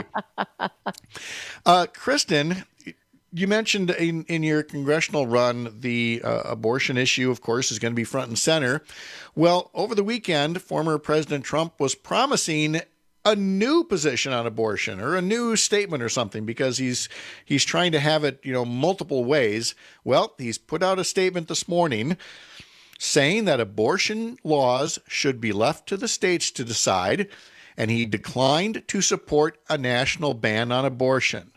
Uh, Kristen, you mentioned in, in your congressional run, the uh, abortion issue, of course, is going to be front and center. Well, over the weekend, former President Trump was promising a new position on abortion or a new statement or something, because he's he's trying to have it, you know, multiple ways. Well, he's put out a statement this morning saying that abortion laws should be left to the states to decide, and he declined to support a national ban on abortion.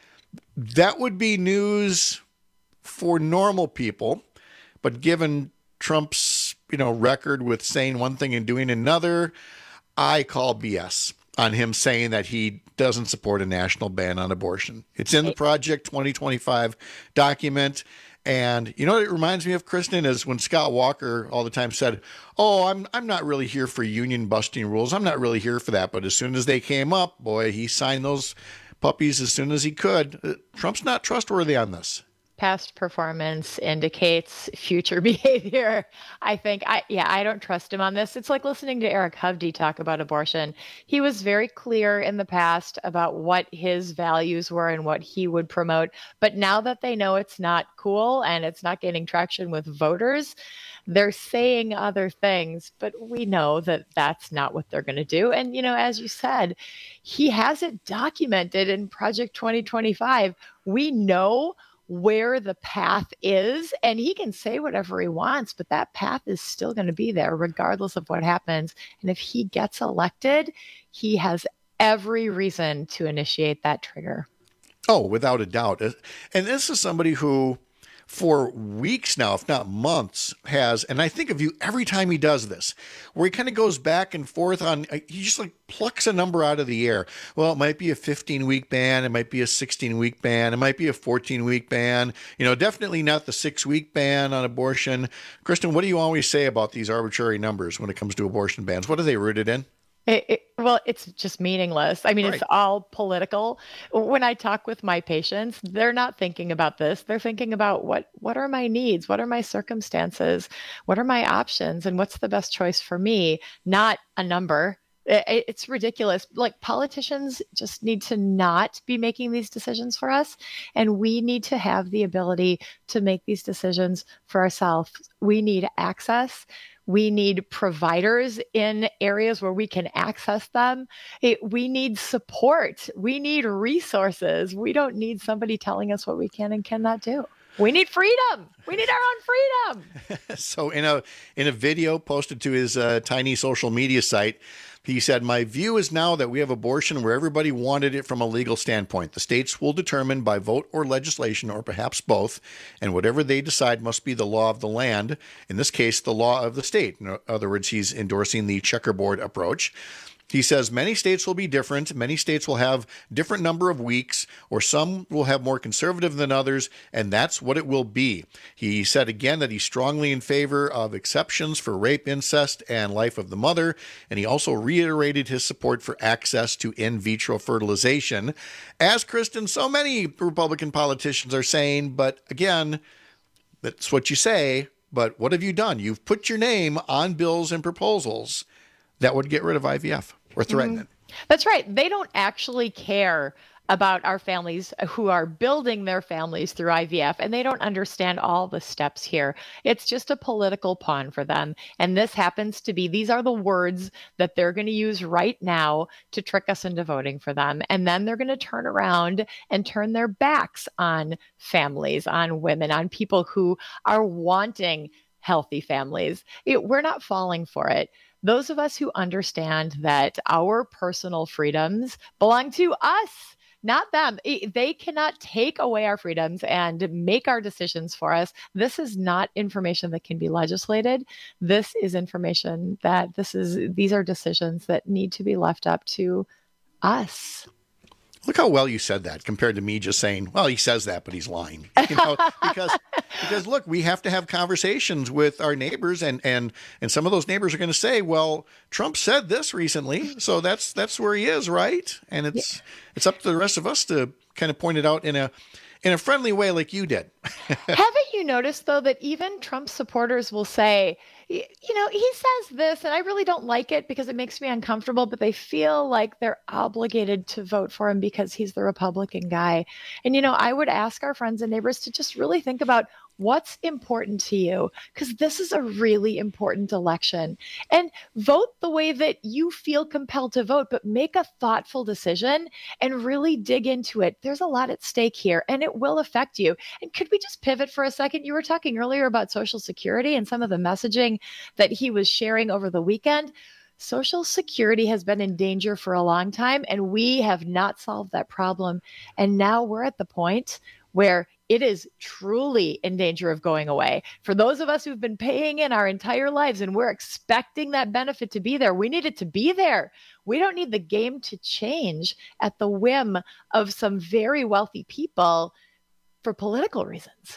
That would be news for normal people, but given Trump's, you know, record with saying one thing and doing another, I call B S on him saying that he doesn't support a national ban on abortion. It's in the Project twenty twenty-five document. And you know what it reminds me of, Kristen, is when Scott Walker all the time said, oh, I'm I'm not really here for union busting rules. I'm not really here for that. But as soon as they came up, boy, he signed those puppies as soon as he could. Uh, Trump's not trustworthy on this. Past performance indicates future behavior. I think I yeah, I don't trust him on this. It's like listening to Eric Hovde talk about abortion. He was very clear in the past about what his values were and what he would promote. But now that they know it's not cool and it's not gaining traction with voters, they're saying other things, but we know that that's not what they're going to do. And, you know, as you said, he has it documented in Project twenty twenty-five. We know where the path is, and he can say whatever he wants, but that path is still going to be there regardless of what happens. And if he gets elected, he has every reason to initiate that trigger. Oh, without a doubt. And this is somebody who, for weeks now, if not months, has, and I think of you every time he does this, where he kind of goes back and forth on, he just like plucks a number out of the air. Well, it might be a fifteen-week ban, it might be a sixteen-week ban, it might be a fourteen-week ban, you know, definitely not the six-week ban on abortion. Kristen, what do you always say about these arbitrary numbers when it comes to abortion bans? What are they rooted in? It, it, well, it's just meaningless. I mean, Right. it's all political. When I talk with my patients, they're not thinking about this. They're thinking about what what are my needs? What are my circumstances? What are my options? And what's the best choice for me? Not a number. It, it's ridiculous. Like, politicians just need to not be making these decisions for us. And we need to have the ability to make these decisions for ourselves. We need access. We need providers in areas where we can access them. It, we need support. We need resources. We don't need somebody telling us what we can and cannot do. We need freedom. We need our own freedom. So in a in a video posted to his uh, tiny social media site, He said, my view is now that we have abortion where everybody wanted it from a legal standpoint. The states will determine by vote or legislation, or perhaps both, and whatever they decide must be the law of the land, in this case, the law of the state. In other words, he's endorsing the checkerboard approach. He says many states will be different. Many states will have different number of weeks, or some will have more conservative than others, and that's what it will be. He said again that he's strongly in favor of exceptions for rape, incest, and life of the mother, and he also reiterated his support for access to in vitro fertilization, as Kristen, so many Republican politicians are saying, but again, that's what you say, but what have you done? You've put your name on bills and proposals that would get rid of I V F or threaten it. That's right. They don't actually care about our families who are building their families through I V F, and they don't understand all the steps here. It's just a political pawn for them. And this happens to be, these are the words that they're going to use right now to trick us into voting for them. And then they're going to turn around and turn their backs on families, on women, on people who are wanting healthy families. It, we're not falling for it. Those of us who understand that our personal freedoms belong to us, not them. They cannot take away our freedoms and make our decisions for us. This is not information that can be legislated. This is information that this is, these are decisions that need to be left up to us. Look how well you said that compared to me just saying, well, he says that, but he's lying. You know, because because look, we have to have conversations with our neighbors, and and and some of those neighbors are going to say, well, Trump said this recently, so that's that's where he is, right? And it's yeah. it's up to the rest of us to kind of point it out in a in a friendly way, like you did. Haven't you noticed, though, that even Trump supporters will say, you know, he says this, and I really don't like it because it makes me uncomfortable, but they feel like they're obligated to vote for him because he's the Republican guy. And, you know, I would ask our friends and neighbors to just really think about what's important to you, because this is a really important election. And vote the way that you feel compelled to vote, but make a thoughtful decision and really dig into it. There's a lot at stake here, and it will affect you. And could we just pivot for a second? You were talking earlier about Social Security and some of the messaging that he was sharing over the weekend. Social Security has been in danger for a long time, and we have not solved that problem. And now we're at the point where it is truly in danger of going away. For those of us who've been paying in our entire lives and we're expecting that benefit to be there, we need it to be there. We don't need the game to change at the whim of some very wealthy people for political reasons.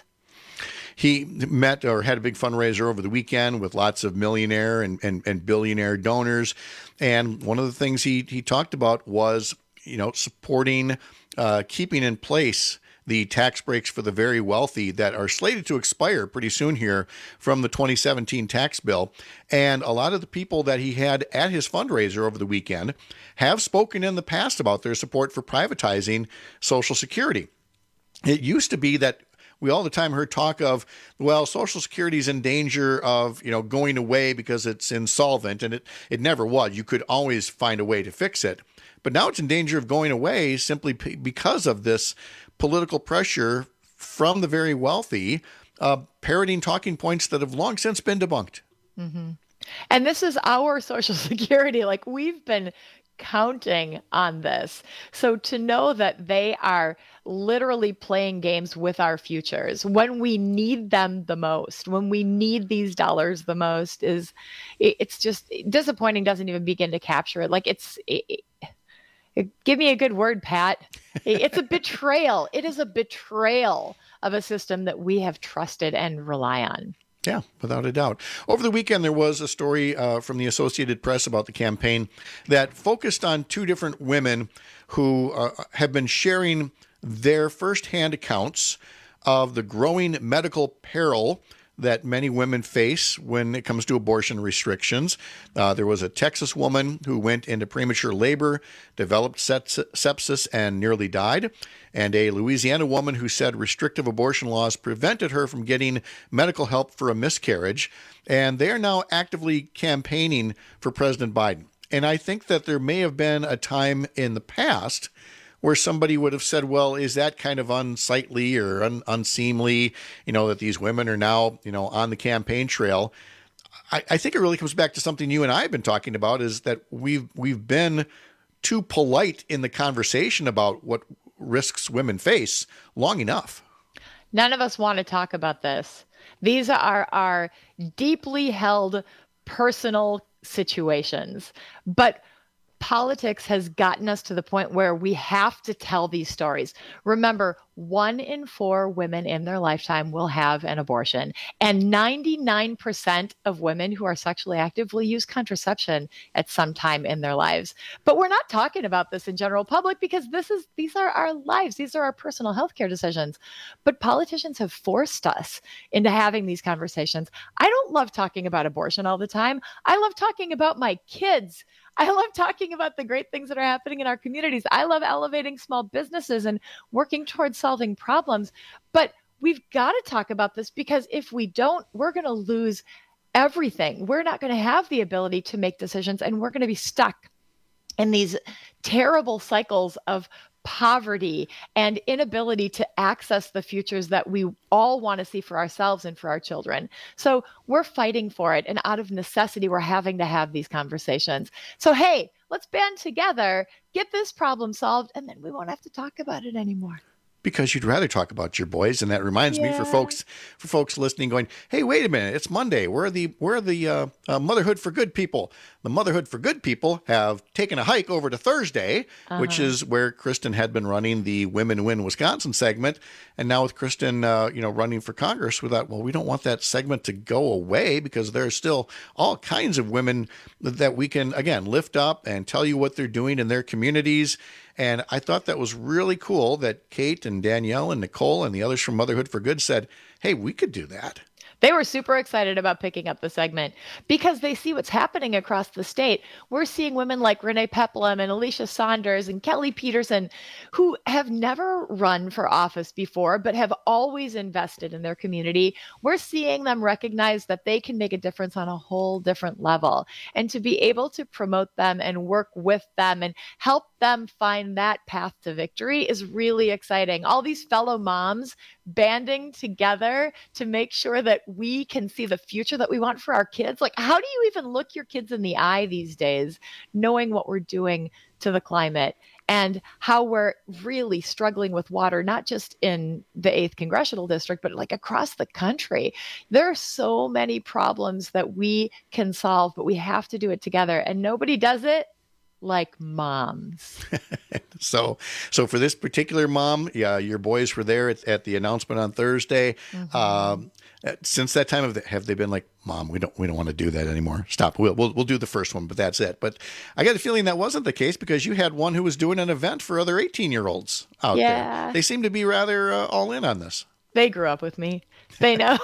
He met or had a big fundraiser over the weekend with lots of millionaire and, and, and billionaire donors. And one of the things he, he talked about was, you know, supporting, uh, keeping in place the tax breaks for the very wealthy that are slated to expire pretty soon here from the twenty seventeen tax bill. And a lot of the people that he had at his fundraiser over the weekend have spoken in the past about their support for privatizing Social Security. It used to be that we all the time heard talk of, well, Social Security is in danger of, you know, going away because it's insolvent, and it, it never was. You could always find a way to fix it. But now it's in danger of going away simply p- because of this political pressure from the very wealthy, uh, parroting talking points that have long since been debunked. Mm-hmm. And this is our Social Security. Like, we've been counting on this. So to know that they are literally playing games with our futures when we need them the most, when we need these dollars the most, is it's just disappointing. Doesn't even begin to capture it. Like, it's it, it, give me a good word, Pat. It's a betrayal. It is a betrayal of a system that we have trusted and rely on. Yeah, without a doubt. Over the weekend, there was a story uh, from the Associated Press about the campaign that focused on two different women who uh, have been sharing their firsthand accounts of the growing medical peril that many women face when it comes to abortion restrictions. Uh, there was a Texas woman who went into premature labor, developed sepsis, and nearly died. And a Louisiana woman who said restrictive abortion laws prevented her from getting medical help for a miscarriage. And they are now actively campaigning for President Biden. And I think that there may have been a time in the past where somebody would have said, well, is that kind of unsightly or un- unseemly, you know, that these women are now, you know, on the campaign trail? I, I think it really comes back to something you and I have been talking about, is that we've we've been too polite in the conversation about what risks women face long enough. None of us want to talk about this. These are our deeply held personal situations. But politics has gotten us to the point where we have to tell these stories. Remember, one in four women in their lifetime will have an abortion, and ninety-nine percent of women who are sexually active will use contraception at some time in their lives. But we're not talking about this in general public because this is these are our lives. These are our personal healthcare decisions. But politicians have forced us into having these conversations. I don't love talking about abortion all the time. I love talking about my kids. I love talking about the great things that are happening in our communities. I love elevating small businesses and working towards solving problems. But we've got to talk about this, because if we don't, we're going to lose everything. We're not going to have the ability to make decisions, and we're going to be stuck in these terrible cycles of poverty and inability to access the futures that we all want to see for ourselves and for our children. So we're fighting for it. And out of necessity, we're having to have these conversations. So, hey, let's band together, get this problem solved, and then we won't have to talk about it anymore. Because you'd rather talk about your boys, and that reminds yeah. me for folks for folks listening, going, "Hey, wait a minute! It's Monday. Where are the where are the uh, uh, Motherhood for Good people? The Motherhood for Good people have taken a hike over to Thursday, uh-huh. which is where Kristen had been running the Women Win Wisconsin segment, and now with Kristen, uh, you know, running for Congress, we thought, well, we don't want that segment to go away, because there's still all kinds of women that we can again lift up and tell you what they're doing in their communities." And I thought that was really cool that Kate and Danielle and Nicole and the others from Motherhood for Good said, hey, we could do that. They were super excited about picking up the segment because they see what's happening across the state. We're seeing women like Renee Peplum and Alicia Saunders and Kelly Peterson, who have never run for office before, but have always invested in their community. We're seeing them recognize that they can make a difference on a whole different level. And to be able to promote them and work with them and help them find that path to victory is really exciting. All these fellow moms banding together to make sure that we can see the future that we want for our kids. Like, how do you even look your kids in the eye these days, knowing what we're doing to the climate and how we're really struggling with water, not just in the eighth Congressional District, but like across the country? There are so many problems that we can solve, but we have to do it together. And nobody does it like moms. so, so for this particular mom, yeah, your boys were there at, at the announcement on Thursday. Mm-hmm. Um, since that time, have they, have they been like, Mom, we don't, we don't want to do that anymore. Stop. We'll, we'll, we'll do the first one, but that's it. But I got a feeling that wasn't the case, because you had one who was doing an event for other eighteen year olds out yeah. there. They seem to be rather uh, all in on this. They grew up with me. They know.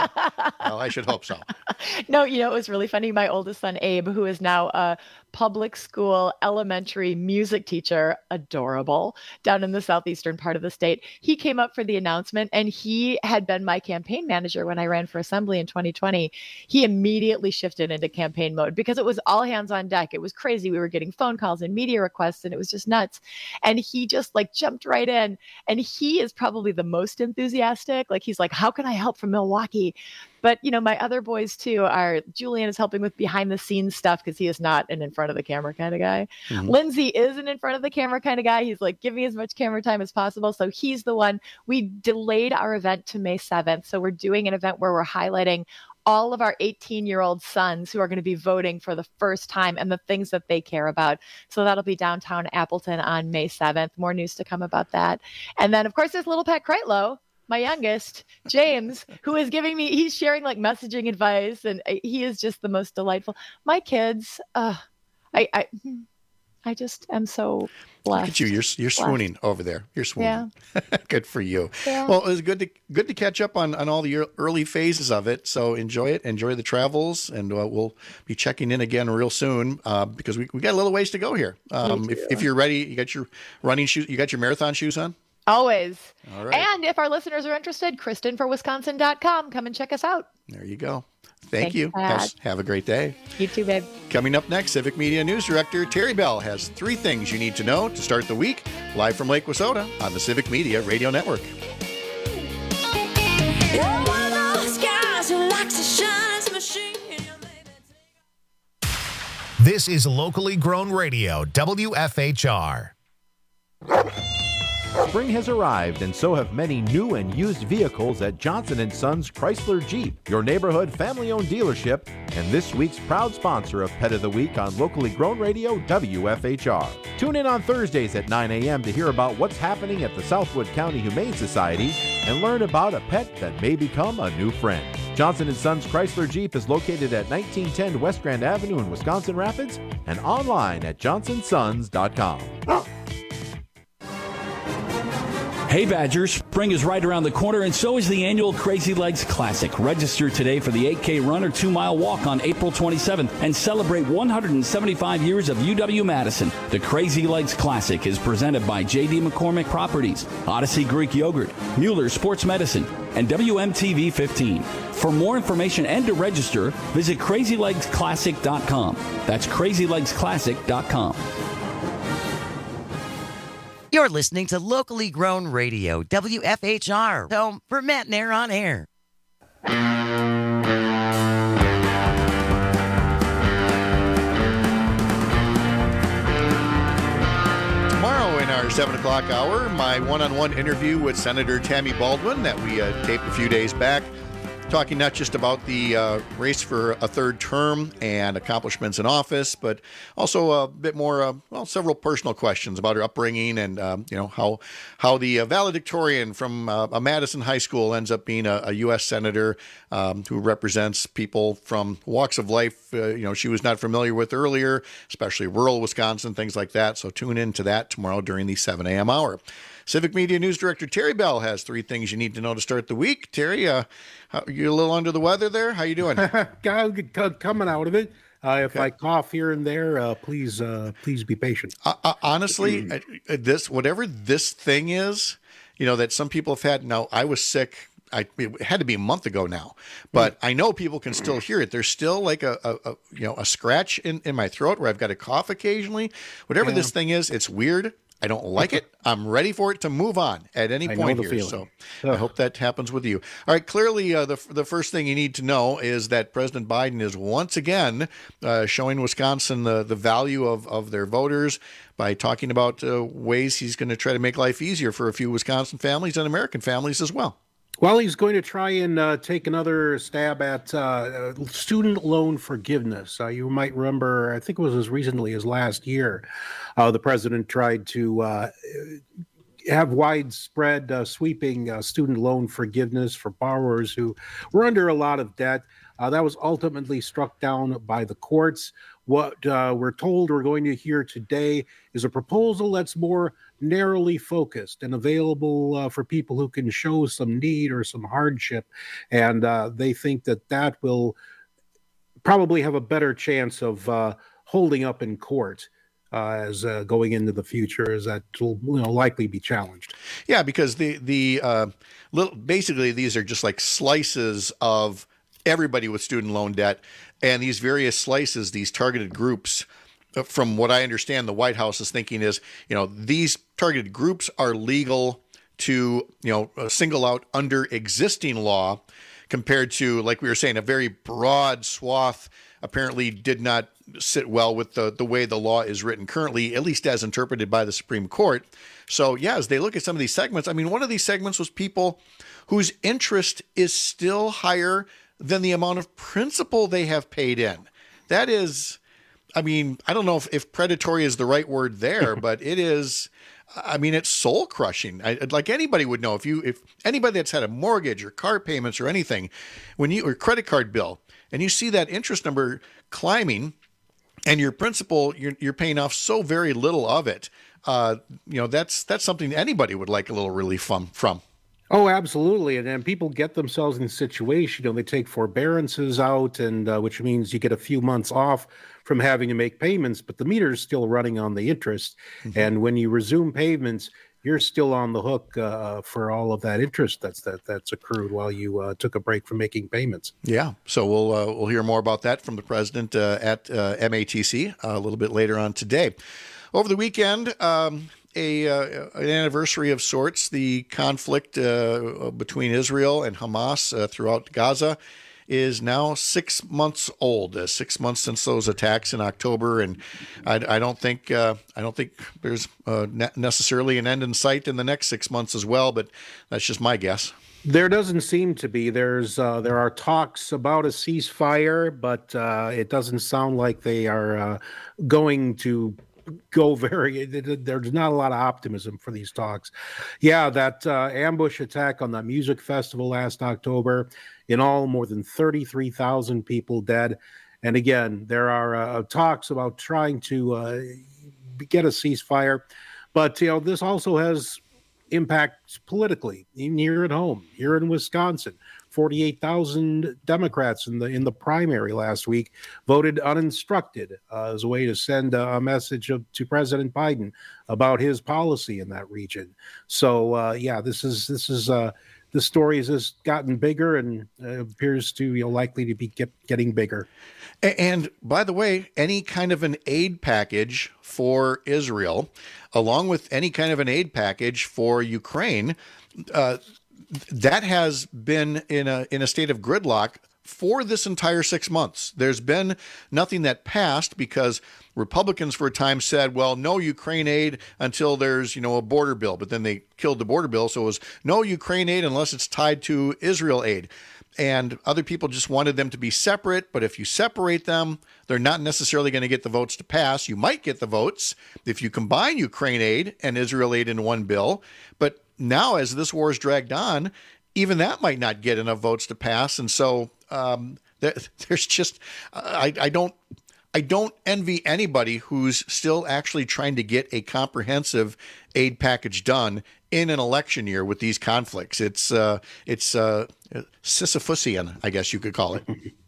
Well, I should hope so. No, you know, it was really funny. My oldest son, Abe, who is now a public school elementary music teacher, adorable, down in the southeastern part of the state, he came up for the announcement, and he had been my campaign manager when I ran for assembly in twenty twenty. He immediately shifted into campaign mode because it was all hands on deck. It was crazy. We were getting phone calls and media requests, and it was just nuts. And he just like jumped right in. And he is probably the most enthusiastic. Like, he's like, how can I help from Milwaukee? But, you know, my other boys, too, are Julian is helping with behind the scenes stuff because he is not an in front of the camera kind of guy. Mm-hmm. Lindsay is an in front of the camera kind of guy. He's like, give me as much camera time as possible. So he's the one. We delayed our event to May seventh. So we're doing an event where we're highlighting all of our eighteen year old sons who are going to be voting for the first time and the things that they care about. So that'll be downtown Appleton on May seventh. More news to come about that. And then, of course, there's little Pat Kreitlow, my youngest, James, who is giving me, he's sharing like messaging advice, and he is just the most delightful. My kids, uh, I, I, I just am so blessed. Look at you, you're you're swooning blessed. Over there. You're swooning. Yeah. Good for you. Yeah. Well, it was good to good to catch up on, on all the early phases of it. So enjoy it, enjoy the travels, and uh, we'll be checking in again real soon uh, because we we got a little ways to go here. Um, if if you're ready, you got your running shoes, you got your marathon shoes on. Always. All right. And if our listeners are interested, Kristen for Wisconsin dot com. Come and check us out. There you go. Thank Thanks, you. Have, have a great day. You too, babe. Coming up next, Civic Media News Director Terry Bell has three things you need to know to start the week, live from Lake Wissota on the Civic Media Radio Network. This is locally grown radio, W F H R. Spring has arrived, and so have many new and used vehicles at Johnson and Sons Chrysler Jeep, your neighborhood family-owned dealership, and this week's proud sponsor of Pet of the Week on locally grown radio, W F H R. Tune in on Thursdays at nine a.m. to hear about what's happening at the Southwood County Humane Society and learn about a pet that may become a new friend. Johnson and Sons Chrysler Jeep is located at nineteen ten West Grand Avenue in Wisconsin Rapids and online at johnson sons dot com. Hey Badgers, spring is right around the corner and so is the annual Crazy Legs Classic. Register today for the eight K run or two mile walk on April twenty-seventh and celebrate one hundred seventy-five years of U W-Madison. The Crazy Legs Classic is presented by J D McCormick Properties, Odyssey Greek Yogurt, Mueller Sports Medicine, and W M T V fifteen. For more information and to register, visit crazy legs classic dot com. That's crazy legs classic dot com. You're listening to locally grown radio, W F H R, home for Matt and Air on Air. Tomorrow in our seven o'clock hour, my one-on-one interview with Senator Tammy Baldwin that we uh, taped a few days back, talking not just about the uh, race for a third term and accomplishments in office, but also a bit more, uh, well, several personal questions about her upbringing and, um, you know, how how the uh, valedictorian from uh, a Madison high school ends up being a, a U S senator um, who represents people from walks of life, uh, you know, she was not familiar with earlier, especially rural Wisconsin, things like that. So tune in to that tomorrow during the seven a.m. hour. Civic Media News Director Terry Bell has three things you need to know to start the week. Terry, uh, how, you a little under the weather there? How you doing? Coming out of it. Uh, if Okay. I cough here and there, uh, please, uh, please be patient. Uh, uh, honestly, uh, this whatever this thing is, you know, that some people have had. Now, I was sick. I it had to be a month ago now, but I know people can still hear it. There's still like a, a, a you know a scratch in, in my throat where I've got to cough occasionally. Whatever Yeah. this thing is, it's weird. I don't like it. I'm ready for it to move on at any I know point the here. feeling. So I hope that happens with you. All right. Clearly, uh, the the first thing you need to know is that President Biden is once again uh, showing Wisconsin the the value of of their voters by talking about uh, ways he's going to try to make life easier for a few Wisconsin families and American families as well. Well, he's going to try and uh, take another stab at uh, student loan forgiveness. Uh, you might remember, I think it was as recently as last year, uh, the president tried to uh, have widespread uh, sweeping uh, student loan forgiveness for borrowers who were under a lot of debt. Uh, that was ultimately struck down by the courts. What uh, we're told we're going to hear today is a proposal that's more narrowly focused and available uh, for people who can show some need or some hardship. And uh, they think that that will probably have a better chance of uh, holding up in court uh, as uh, going into the future, as that will, you know, likely be challenged. Yeah, because the the uh, little basically these are just like slices of everybody with student loan debt, and these various slices, these targeted groups. From what I understand, the White House is thinking is, you know, these targeted groups are legal to, you know, single out under existing law, compared to, like we were saying, a very broad swath apparently did not sit well with the, the way the law is written currently, at least as interpreted by the Supreme Court. So, yeah, as they look at some of these segments, I mean, one of these segments was people whose interest is still higher than the amount of principal they have paid in. That is, I mean, I don't know if, if predatory is the right word there, but it is, I mean, it's soul crushing. I, like anybody would know, if you, if anybody that's had a mortgage or car payments or anything, when you, or credit card bill, and you see that interest number climbing and your principal, you're, you're paying off so very little of it. Uh, you know, that's, that's something anybody would like a little relief from, from. Oh, absolutely. And then people get themselves in a situation, you know, they take forbearances out, and uh, which means you get a few months off from having to make payments, but the meter is still running on the interest. Mm-hmm. And when you resume payments, you're still on the hook uh, for all of that interest that's that that's accrued while you uh, took a break from making payments. Yeah. So we'll uh, we'll hear more about that from the president uh, at uh, M A T C a little bit later on today. Over the weekend, um, A, uh, an anniversary of sorts, the conflict uh, between Israel and Hamas uh, throughout Gaza is now six months old. Uh, six months since those attacks in October, and I, I don't think uh, I don't think there's uh, ne- necessarily an end in sight in the next six months as well. But that's just my guess. There doesn't seem to be. There's uh, there are talks about a ceasefire, but uh, it doesn't sound like they are uh, going to go very. There's not a lot of optimism for these talks. Yeah, that uh, ambush attack on that music festival last October, in all, more than thirty-three thousand people dead. And again, there are uh, talks about trying to uh, get a ceasefire, but you know, this also has impacts politically, even here at home, here in Wisconsin. forty-eight thousand Democrats in the in the primary last week voted uninstructed uh, as a way to send a, a message of, to President Biden about his policy in that region. So uh, yeah, this is this is uh, the story has just gotten bigger and uh, appears to you know likely to be get, getting bigger. And by the way, any kind of an aid package for Israel, along with any kind of an aid package for Ukraine, uh, that has been in a in a state of gridlock for this entire six months. There's been nothing that passed because Republicans for a time said, well, no Ukraine aid until there's, you know, a border bill. But then they killed the border bill. So it was no Ukraine aid unless it's tied to Israel aid. And other people just wanted them to be separate. But if you separate them, they're not necessarily going to get the votes to pass. You might get the votes if you combine Ukraine aid and Israel aid in one bill. But now, as this war is dragged on, even that might not get enough votes to pass. And so um, there, there's just, I, I don't, I don't envy anybody who's still actually trying to get a comprehensive aid package done in an election year with these conflicts. It's, uh, it's uh, Sisyphusian, I guess you could call it.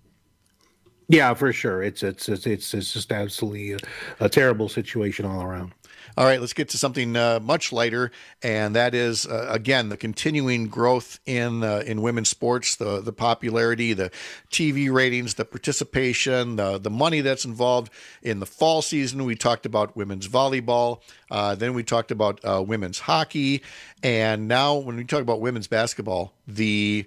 Yeah, for sure. It's it's it's it's, it's just absolutely a, a terrible situation all around. All right, let's get to something uh, much lighter, and that is uh, again the continuing growth in uh, in women's sports, the the popularity, the T V ratings, the participation, the the money that's involved. In the fall season, we talked about women's volleyball. Uh, then we talked about uh, women's hockey, and now when we talk about women's basketball, the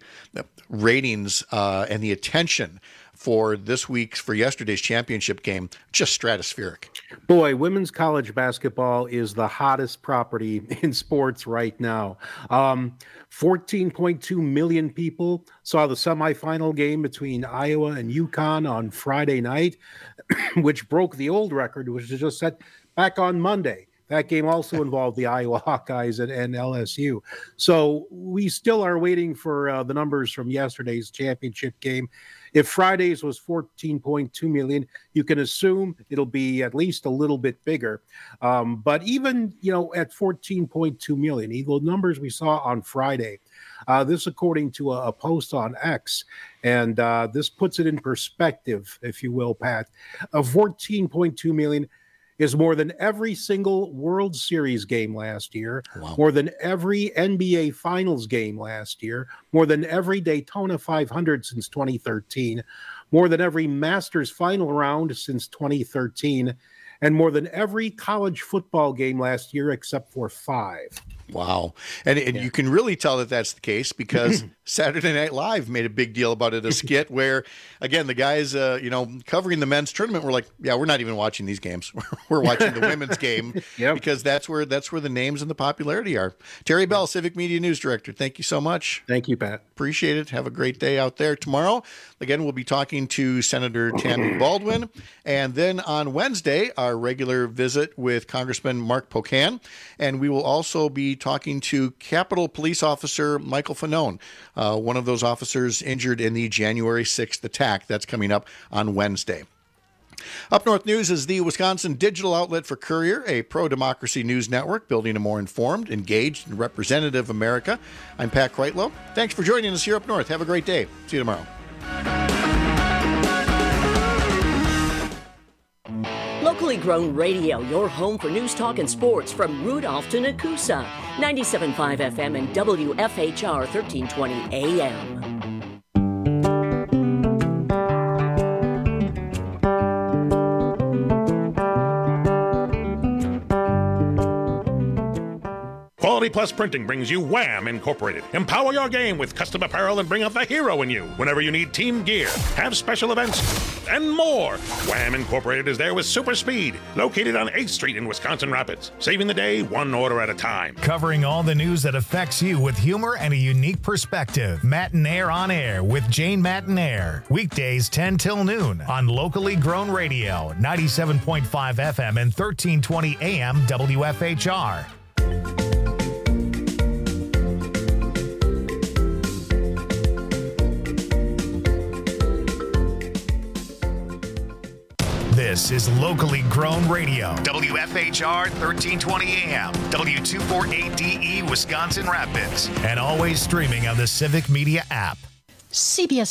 ratings uh, and the attention for this week's, for yesterday's championship game, just stratospheric. Boy, women's college basketball is the hottest property in sports right now. Um, fourteen point two million people saw the semifinal game between Iowa and UConn on Friday night, which broke the old record, which was just set back on Monday. That game also involved the Iowa Hawkeyes and, and L S U. So we still are waiting for uh, the numbers from yesterday's championship game. If Friday's was fourteen point two million, you can assume it'll be at least a little bit bigger. Um, but even, you know, at fourteen point two million, the numbers we saw on Friday, uh, this according to a, a post on X, and uh, this puts it in perspective, if you will, Pat, of fourteen point two million is more than every single World Series game last year, wow. more than every N B A Finals game last year, more than every Daytona five hundred since twenty thirteen, more than every Masters final round since twenty thirteen, and more than every college football game last year except for five. Wow. And, and yeah. you can really tell that that's the case because Saturday Night Live made a big deal about it, a skit where, again, the guys, uh, you know, covering the men's tournament were like, yeah, we're not even watching these games. We're watching the women's game yep. because that's where that's where the names and the popularity are. Terry Bell, Civic Media News Director, thank you so much. Thank you, Pat. Appreciate it. Have a great day out there. Tomorrow, again, we'll be talking to Senator Tammy Baldwin. And then on Wednesday, our regular visit with Congressman Mark Pocan. And we will also be talking to Capitol Police Officer Michael Fanone, uh, one of those officers injured in the January sixth attack. That's coming up on Wednesday. Up North News is the Wisconsin digital outlet for Courier, a pro-democracy news network building a more informed, engaged, and representative America. I'm Pat Kreitlow. Thanks for joining us here up north. Have a great day. See you tomorrow. Locally grown radio, your home for news, talk, and sports from Rudolph to Nakusa. ninety-seven point five F M and W F H R thirteen twenty A M. Quality Plus Printing brings you Wham! Incorporated. Empower your game with custom apparel and bring out the hero in you whenever you need team gear, have special events, and more. Wham! Incorporated is there with super speed, located on eighth Street in Wisconsin Rapids, saving the day one order at a time. Covering all the news that affects you with humor and a unique perspective. Matinaire on Air with Jane Matinaire. Weekdays ten till noon on Locally Grown Radio, ninety-seven point five F M and thirteen twenty A M W F H R. This is Locally Grown Radio, W F H R thirteen twenty A M, W two forty-eight D E, Wisconsin Rapids, and always streaming on the Civic Media app. C B S